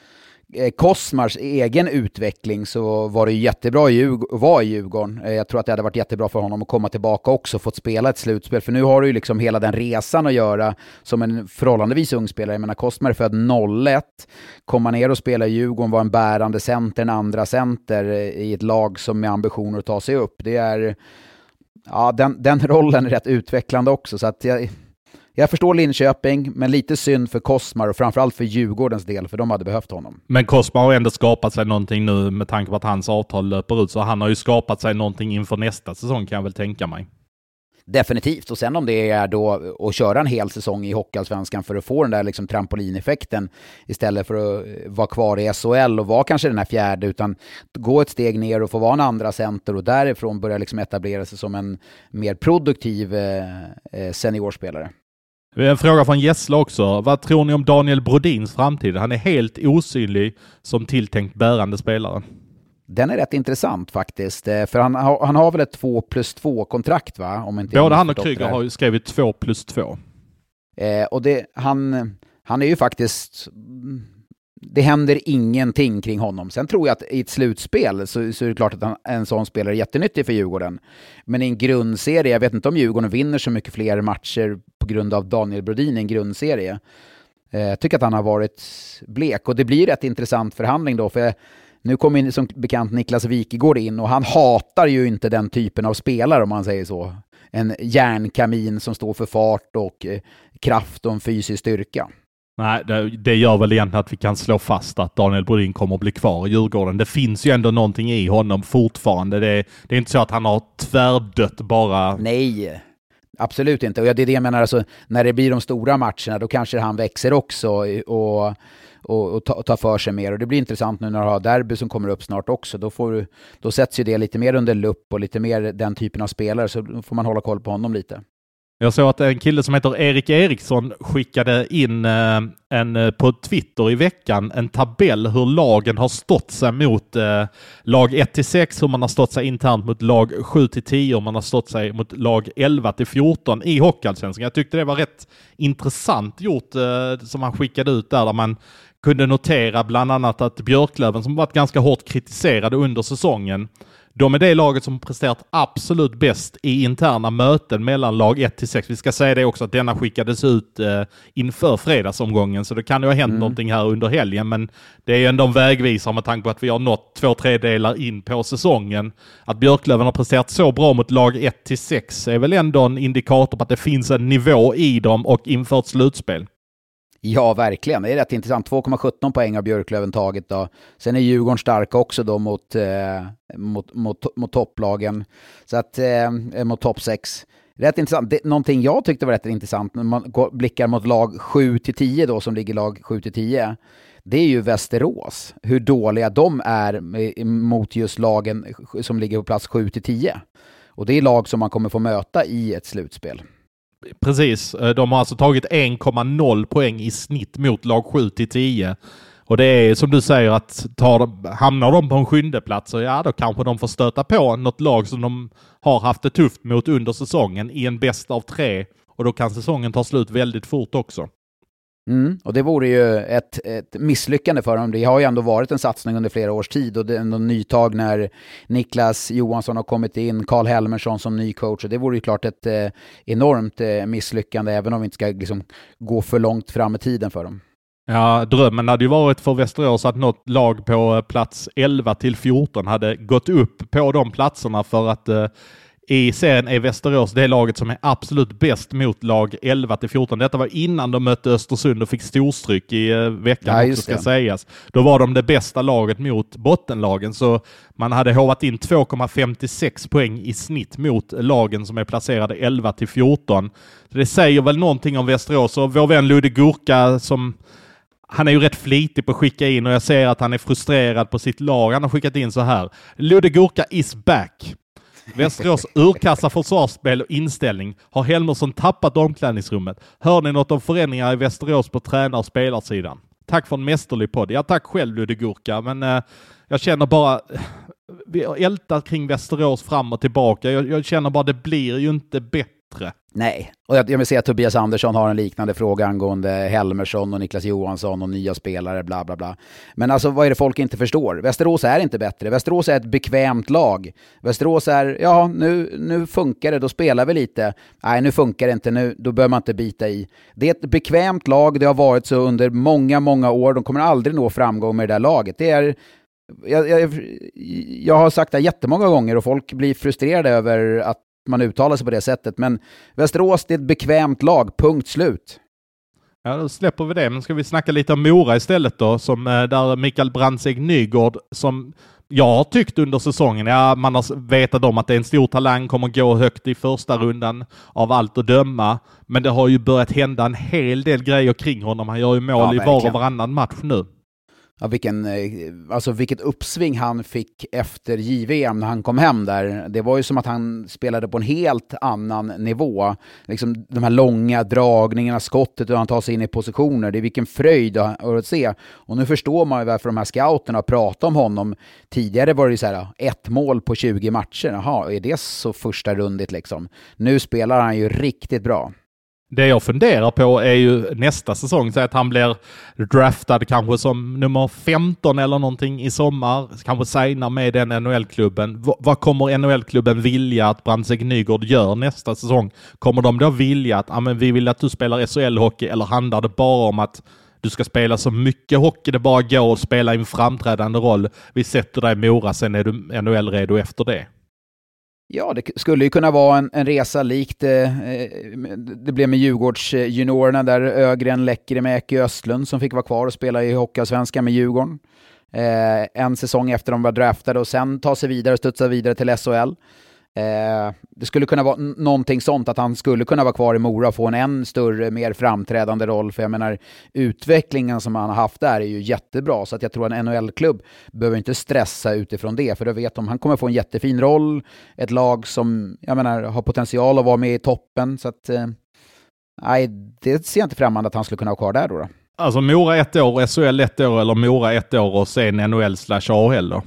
Kostmars egen utveckling så var det jättebra att Djurg- vara i Djurgården. Jag tror att det hade varit jättebra för honom att komma tillbaka också och fått spela ett slutspel. För nu har du ju liksom hela den resan att göra som en förhållandevis ung spelare. Jag menar, Kostmar är född noll ett. Komma ner och spela i Djurgården, var en bärande center, en andra center i ett lag som med ambitioner att ta sig upp. Det är... Ja, den, den rollen är rätt utvecklande också. Så att jag... Jag förstår Linköping, men lite synd för Kostmar och framförallt för Djurgårdens del, för de hade behövt honom. Men Kostmar har ändå skapat sig någonting nu med tanke på att hans avtal löper ut, så han har ju skapat sig någonting inför nästa säsong kan jag väl tänka mig. Definitivt. Och sen om det är då att köra en hel säsong i Hockeyallsvenskan för att få den där liksom trampolineffekten istället för att vara kvar i S H L och vara kanske den här fjärde, utan gå ett steg ner och få vara en andra center och därifrån börja liksom etablera sig som en mer produktiv eh, seniorspelare. En fråga från Gessla också. Vad tror ni om Daniel Brodins framtid? Han är helt osynlig som tilltänkt bärande spelare. Den är rätt intressant faktiskt. För han, han har väl ett två plus två kontrakt, va? Om inte Både han och Kryger har ju skrivit två plus två. Eh, och det, han, han är ju faktiskt... Det händer ingenting kring honom. Sen tror jag att i ett slutspel så, så är det klart att han, en sån spelare är jättenyttig för Djurgården. Men i en grundserie, jag vet inte om Djurgården vinner så mycket fler matcher på grund av Daniel Brodin i en grundserie. Eh, jag tycker att han har varit blek. Och det blir rätt intressant förhandling då, för nu kommer in som bekant Niklas Wikegård in och han hatar ju inte den typen av spelare, om man säger så. En järnkamin som står för fart och eh, kraft och en fysisk styrka. Nej, det, det gör väl egentligen att vi kan slå fast att Daniel Brodin kommer att bli kvar i Djurgården. Det finns ju ändå någonting i honom fortfarande. Det, det är inte så att han har tvärdött bara... Nej, absolut inte. Och det är det jag menar, alltså, när det blir de stora matcherna då kanske han växer också och, och, och tar ta för sig mer. Och det blir intressant nu när du har derby som kommer upp snart också. Då, får du, då sätts ju det lite mer under lupp och lite mer den typen av spelare, så då får man hålla koll på honom lite. Jag såg att en kille som heter Erik Eriksson skickade in eh, en, på Twitter i veckan en tabell hur lagen har stått sig mot eh, lag ett till sex, hur man har stått sig internt mot lag sju till tio och man har stått sig mot lag elva till fjorton i Hockeyallsvenskan. Jag tyckte det var rätt intressant gjort eh, som han skickade ut där, där man kunde notera bland annat att Björklöven, som varit ganska hårt kritiserade under säsongen, de är det laget som presterat absolut bäst i interna möten mellan lag ett till sex. Vi ska säga det också att denna skickades ut eh, inför fredagsomgången, så det kan ju ha hänt mm. någonting här under helgen, men det är ju ändå en vägvisare med tanke på att vi har nått två tredjedelar in på säsongen. Att Björklöven har presterat så bra mot lag ett till sex är väl ändå en indikator på att det finns en nivå i dem och inför ett slutspel. Ja, verkligen. Det är rätt intressant. två komma sjutton poäng har Björklöven tagit då. Sen är Djurgården starka också då mot, eh, mot, mot, mot topplagen. Så att, eh, mot topp sex. Rätt intressant. Det, någonting jag tyckte var rätt intressant när man går, blickar mot lag sju till tio då, som ligger lag sju till tio. Det är ju Västerås. Hur dåliga de är mot just lagen som ligger på plats sju till tio. Och det är lag som man kommer få möta i ett slutspel. Precis, de har alltså tagit en komma noll poäng i snitt mot lag sju till tio. Och det är som du säger att tar, hamnar de på en sjunde plats, så ja, då kanske de får stöta på något lag som de har haft det tufft mot under säsongen i en bäst av tre. Och då kan säsongen ta slut väldigt fort också. Mm, och det vore ju ett, ett misslyckande för dem. Det har ju ändå varit en satsning under flera års tid och det är ändå nytag när Niklas Johansson har kommit in, Karl Helmersson som ny coach, och det vore ju klart ett eh, enormt eh, misslyckande, även om vi inte ska liksom gå för långt fram i tiden för dem. Ja, drömmen hade ju varit för Västerås att något lag på plats elva till fjorton hade gått upp på de platserna, för att eh, i serien är Västerås det laget som är absolut bäst mot lag elva till fjorton. Detta var innan de mötte Östersund och fick storstryck i uh, veckan, ja, också ska det sägas. Då var de det bästa laget mot bottenlagen, så man hade hovat in två komma femtiosex poäng i snitt mot lagen som är placerade elva till fjorton. Så det säger väl någonting om Västerås, och vår vän Ludde Gurka, som han är ju rätt flitig på att skicka in, och jag ser att han är frustrerad på sitt lag. Han har skickat in så här: Ludde Gurka is back. Västerås urkassa försvarsspel och inställning. Har Helmersson tappat omklädningsrummet? Hör ni något om förändringar i Västerås på tränar- och spelarsidan? Tack för en mästerlig podd. Ja, tack själv Ludde Gurka, men eh, jag känner bara vi har ältat kring Västerås fram och tillbaka. Jag, jag känner bara det blir ju inte bättre. Nej, och jag, jag vill säga att Tobias Andersson har en liknande fråga angående Helmersson och Niklas Johansson och nya spelare, bla bla bla. Men alltså, vad är det folk inte förstår? Västerås är inte bättre. Västerås är ett bekvämt lag. Västerås är, ja, nu, nu funkar det, då spelar vi lite. Nej, nu funkar det inte, nu, då bör man inte bita i. Det är ett bekvämt lag, det har varit så under många, många år. De kommer aldrig nå framgång med det där laget. Det är... Jag, jag, jag har sagt det jättemånga gånger och folk blir frustrerade över att man uttalar sig på det sättet, men Västerås det är ett bekvämt lag, punkt slut. Ja, då släpper vi det, men ska vi snacka lite om Mora istället då, som där Mikael Brandsegg Nygård, som Jag har tyckt under säsongen, ja, man har vetat om att det är en stor talang, kommer gå högt i första rundan av allt att döma. Men det har ju börjat hända en hel del grejer kring honom. Han gör ju mål ja, i var och varannan match nu. Ja, vilken, alltså vilket uppsving han fick efter J V M när han kom hem där. Det var ju som att han spelade på en helt annan nivå. Liksom de här långa dragningarna, skottet och han tar sig in i positioner. Det är vilken fröjd att se. Och nu förstår man ju varför de här scouterna pratar om honom. Tidigare var det ju så här, ett mål på tjugo matcher. Jaha, är det så första rundigt liksom? Nu spelar han ju riktigt bra. Det jag funderar på är ju nästa säsong, så att han blir draftad kanske som nummer femton eller någonting i sommar, kanske signar med den N H L-klubben. V- vad kommer N H L-klubben vilja att Brandsäck Nygård gör nästa säsong? Kommer de då vilja att ah, men vi vill att du spelar S H L-hockey, eller handlar det bara om att du ska spela så mycket hockey det bara går och spela i en framträdande roll? Vi sätter dig i Mora, sen är du N H L-redo efter det. Ja, det skulle ju kunna vara en, en resa likt eh, det blev med Djurgårds juniorerna där Ögren, Läckerimäki och Östlund som fick vara kvar och spela i Hockeyallsvenskan med Djurgården. Eh, en säsong efter de var draftade och sen ta sig vidare och studsa vidare till S H L. Eh, det skulle kunna vara n- någonting sånt att han skulle kunna vara kvar i Mora och få en än större, mer framträdande roll, för jag menar utvecklingen som han har haft där är ju jättebra, så att jag tror att en N H L-klubb behöver inte stressa utifrån det, för då vet de han kommer få en jättefin roll, ett lag som jag menar har potential att vara med i toppen, så att eh, nej, det ser jag inte främmande att han skulle kunna vara kvar där då, då. Alltså Mora ett år, S H L ett år eller Mora ett år och sen N H L slash A H L då?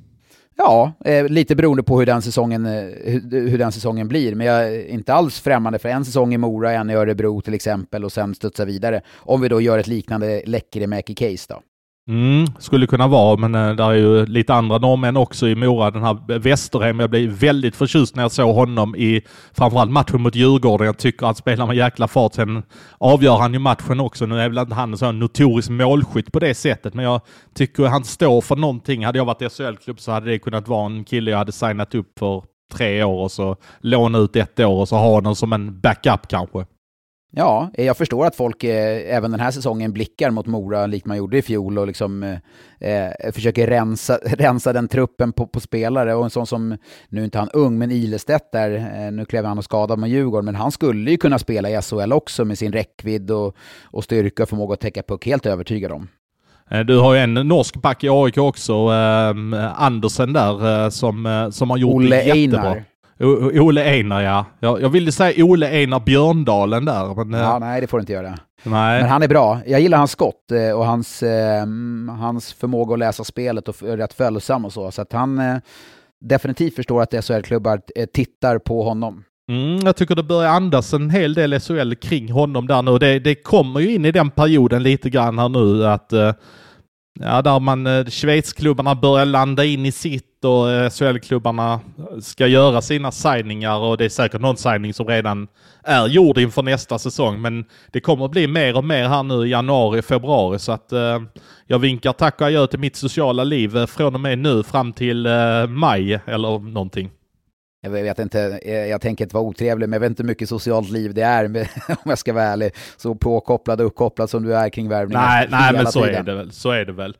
Ja, eh, lite beroende på hur den, säsongen, eh, hur, hur den säsongen blir. Men jag är inte alls främmande för en säsong i Mora, en i Örebro till exempel, och sen studsa vidare. Om vi då gör ett liknande Läckerimäki-case då. Mm, skulle kunna vara, men äh, där är ju lite andra norrmän också i Mora. Den här Westerhem, jag blev väldigt förtjust när jag såg honom i framförallt matchen mot Djurgården. Jag tycker att spelar med jäkla fart, sen avgör han ju matchen också. Nu är väl inte han en sån notorisk målskytt på det sättet, men jag tycker att han står för någonting. Hade jag varit S H L-klubb så hade det kunnat vara en kille jag hade signat upp för tre år och så låna ut ett år och så ha honom som en backup kanske. Ja, jag förstår att folk eh, även den här säsongen blickar mot Mora likt man gjorde i fjol och liksom eh, försöker rensa, rensa den truppen på, på spelare, och en sån som, nu är inte han ung, men Ilestedt där, eh, nu klev han och skadad med Djurgården, men han skulle ju kunna spela i S H L också med sin räckvidd och, och styrka och förmåga att täcka puck, helt övertygad om. Du har ju en norsk back i A I K också, eh, Andersen där, eh, som, eh, som har gjort Olle det jättebra. Einar. O- Ole Einar, ja. Jag, jag ville säga Ole Einar Björndalen där. Men, ja, nej, det får du inte göra. Nej. Men han är bra. Jag gillar hans skott och hans, eh, hans förmåga att läsa spelet och är rätt följsam och så. Så att han eh, definitivt förstår att S H L-klubbar eh, tittar på honom. Mm, jag tycker det börjar andas en hel del S H L kring honom där nu. Det, det kommer ju in i den perioden lite grann här nu att eh, ja, där man, eh, Schweiz-klubbarna börjar landa in i sitt och eh, S H L-klubbarna ska göra sina signingar, och det är säkert någon signing som redan är gjord inför nästa säsong, men det kommer att bli mer och mer här nu i januari, februari, så att eh, jag vinkar tack och adjö till mitt sociala liv eh, från och med nu fram till eh, maj eller någonting. Jag vet inte, jag tänker inte vara otrevlig, men jag vet inte hur mycket socialt liv det är, om jag ska vara ärlig. Så påkopplad och uppkopplad som du är kring värvningar. Nej, nej men så är det väl. Så är det väl.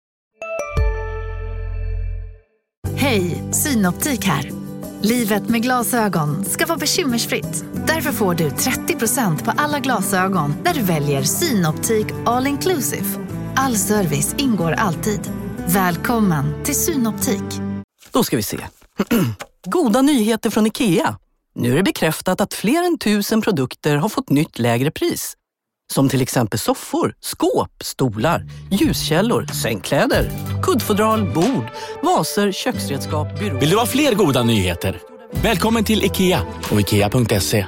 Hej, Synoptik här. Livet med glasögon ska vara bekymmersfritt. Därför får du trettio procent på alla glasögon när du väljer Synoptik All Inclusive. All service ingår alltid. Välkommen till Synoptik. Då ska vi se. Goda nyheter från IKEA. Nu är det bekräftat att fler än tusen produkter har fått nytt lägre pris. Som till exempel soffor, skåp, stolar, ljuskällor, sängkläder, kuddfodral, bord, vaser, köksredskap, byråer. Vill du ha fler goda nyheter? Välkommen till IKEA och ikea punkt se.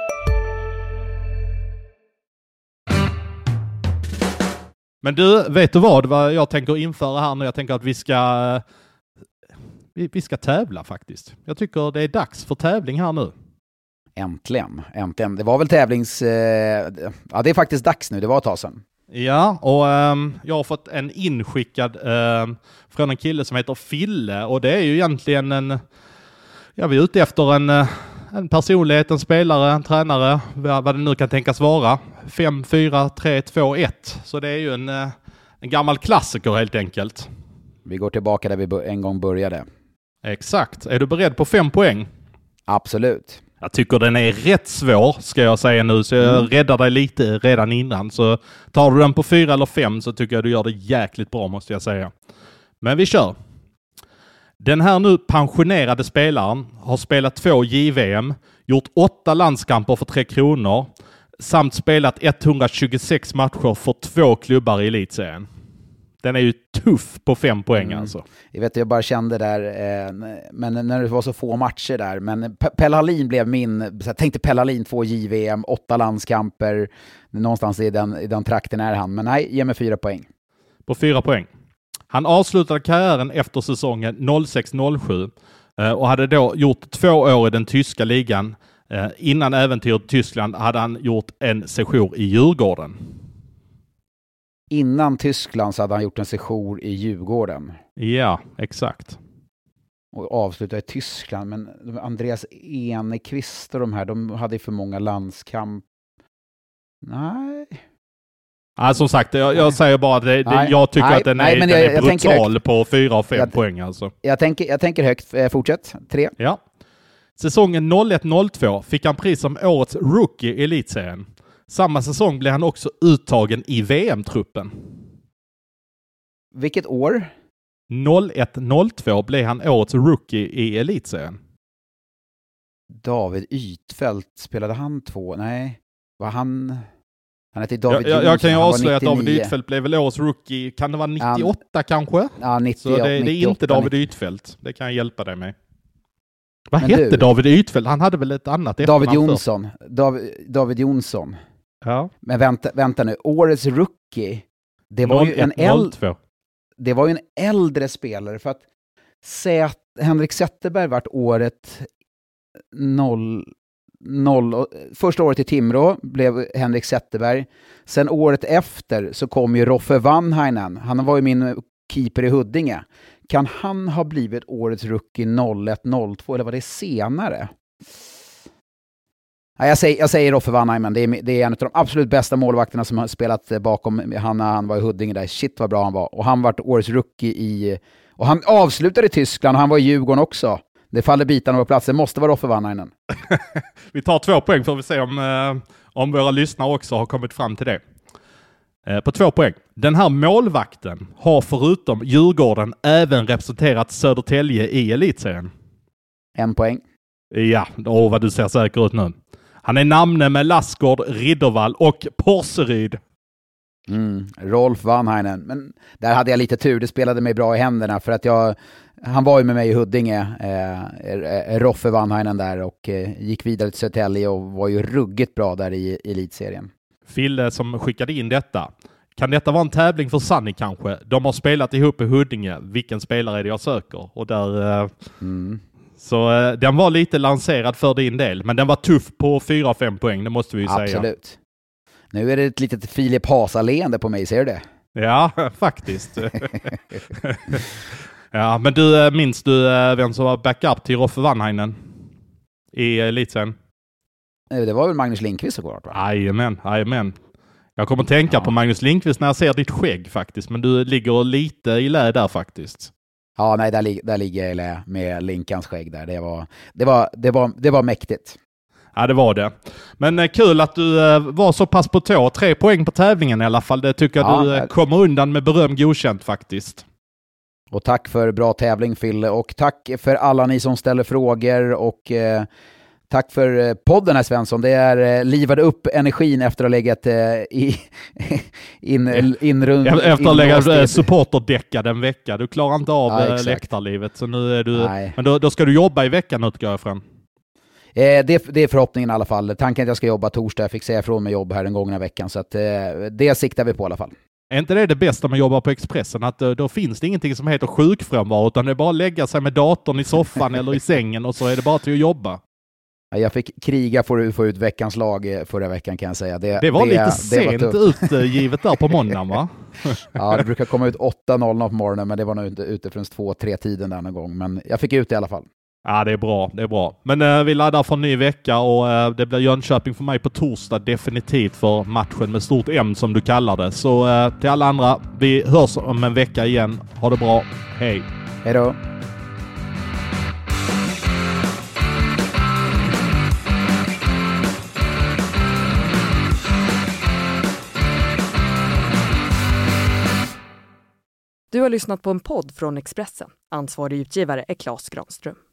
Men du, vet du vad, vad jag tänker införa här nu? Jag tänker att vi ska vi, vi ska tävla faktiskt. Jag tycker det är dags för tävling här nu. Äntligen, äntligen. Det var väl tävlings... Eh, ja, det är faktiskt dags nu. Det var ett tag sedan. Ja, och um, jag har fått en inskickad um, från en kille som heter Fille. Och det är ju egentligen en... Jag är ute efter en, en personlighet, en spelare, en tränare. Vad, vad det nu kan tänkas vara. fem, fyra, tre, två, ett. Så det är ju en, en gammal klassiker helt enkelt. Vi går tillbaka där vi en gång började. Exakt. Är du beredd på fem poäng? Absolut. Jag tycker den är rätt svår, ska jag säga nu, så jag mm. räddar dig lite redan innan. Så tar du den på fyra eller fem så tycker jag du gör det jäkligt bra, måste jag säga. Men vi kör. Den här nu pensionerade spelaren har spelat två J V M, gjort åtta landskamper för Tre Kronor samt spelat etthundratjugosex matcher för två klubbar i elitserien. Den är ju tuff på fem poäng mm. alltså. Jag vet, jag bara kände där, eh, men när det var så få matcher där, men P- Pelle Hallin blev min, jag tänkte Pelle Hallin, två J V M, åtta landskamper, någonstans i den, i den trakten är han, men nej, ge mig fyra poäng. På fyra poäng. Han avslutade karriären efter säsongen noll sex noll sju eh, och hade då gjort två år i den tyska ligan. Eh, innan äventyret i Tyskland hade han gjort en sejour i Djurgården. Innan Tyskland så hade han gjort en sejour i Djurgården. Ja, exakt. Och avslutade i Tyskland. Men Andreas Enekvist och de här, de hade för många landskamp. Nej. Ja, som sagt, jag, jag säger bara att det, det, jag tycker nej, att den är, nej, den jag, är jag brutal på fyra och fem jag, poäng. Alltså. Jag, tänker, jag tänker högt. Fortsätt. Tre. Ja. Säsongen noll ett noll två fick han pris som årets rookie i elitserien. Samma säsong blev han också uttagen i V M-truppen. Vilket år? noll ett noll två blev han årets rookie i elitserien. David Ytfeldt, spelade han två? Nej, var han... Han heter David jag, Jonsson. Jag kan ju avslöja att David Ytfeldt blev väl årets rookie. Kan det vara nittioåtta ja, kanske? Ja, nittioåtta. Så det, det är nittioåtta, inte David nittio. Ytfeldt. Det kan jag hjälpa dig med. Vad Men hette du, David Ytfeldt? Han hade väl ett annat David Jonsson. David, David Jonsson. Ja. Men vänta, vänta nu. Årets rookie. Det var ju en äldre... Det var ju en äldre spelare, för att Zät, Henrik Zetterberg vart året noll, noll, första året i Timrå blev Henrik Zetterberg. Sen året efter så kom ju Roffe Vanhainen. Han var ju min keeper i Huddinge. Kan han ha blivit årets rookie noll ett noll två, eller var det senare? Ja, jag, säger, jag säger Roffe Vanhainen. Det är, det är en av de absolut bästa målvakterna som har spelat bakom han när han var i Huddinge där. Shit vad bra han var. Och han var årets rookie i... Och han avslutade i Tyskland och han var i Djurgården också. Det faller bitarna på plats. Det måste vara Roffe Vanhainen. Vi tar två poäng för att se om, eh, om våra lyssnare också har kommit fram till det. Eh, på två poäng. Den här målvakten har förutom Djurgården även representerat Södertälje i elitserien. En poäng. Ja, åh vad du ser säker ut nu. Han är namne med Lassgård, Riddervall och Porseryd. Mm, Rolf Vanhainen. Men där hade jag lite tur. Det spelade mig bra i händerna för att jag... Han var ju med mig i Huddinge, eh, Roffe Vanhainen där, och eh, gick vidare till Södertälje och var ju ruggigt bra där i, i elitserien. Fille som skickade in detta. Kan detta vara en tävling för Sanni kanske? De har spelat ihop i Huddinge. Vilken spelare är det jag söker? Och där... Eh, mm. Så eh, den var lite lanserad för din del. Men den var tuff på fyra och fem poäng, det måste vi ju säga. Absolut. Nu är det ett litet Filip Hasa-leende på mig, ser du det? Ja, faktiskt. Ja, men du, minns du vem som var backup till Roffe Vanhainen i elitserien? Det var väl Magnus Lindqvist såklart, va? Jajamän, jajamän. Jag kommer att tänka ja. på Magnus Lindqvist när jag ser ditt skägg faktiskt, men du ligger lite i lä där faktiskt. Ja, nej, där, där ligger jag i lä med Linkans skägg där. Det var, det var, det var, det var mäktigt. Ja, det var det. Men eh, kul att du eh, var så pass på tå. Tre poäng på tävlingen i alla fall. Det tycker jag ja, du eh, kommer undan med beröm godkänt faktiskt. Och tack för bra tävling, Phil. Och tack för alla ni som ställer frågor. Och eh, tack för podden här, Svensson. Det är eh, livade upp energin efter att ha legat eh, i in, in, in, in, Efter att ha legat eh, supporterdäckad en vecka. Du klarar inte av ja, eh, läktarlivet. Så nu är du... Nej. Men då, då ska du jobba i veckan, utgår jag ifrån. Eh, det, det är förhoppningen i alla fall. Tanken att jag ska jobba torsdag. Jag fick säga ifrån mig jobb här den gångna veckan. Så att, eh, det siktar vi på i alla fall. Är inte det det bästa med att jobba på Expressen? Att då finns det ingenting som heter sjukfrånvaro, utan det är bara att lägga sig med datorn i soffan eller i sängen och så är det bara till att jobba. Jag fick kriga för att få ut veckans lag förra veckan, kan jag säga. Det, det var det, lite det sent var utgivet där på måndagen, va? Ja, det brukar komma ut åtta noll noll på morgonen, men det var nog inte ute förrän två tre tiden där någon gång. Men jag fick ut det i alla fall. Ja, det är bra. Det är bra. Men eh, vi laddar för en ny vecka och eh, det blir Jönköping för mig på torsdag definitivt för matchen med stort M som du kallar det. Så eh, till alla andra, vi hörs om en vecka igen. Ha det bra. Hej. Hej då. Du har lyssnat på en podd från Expressen. Ansvarig utgivare är Claes Granström.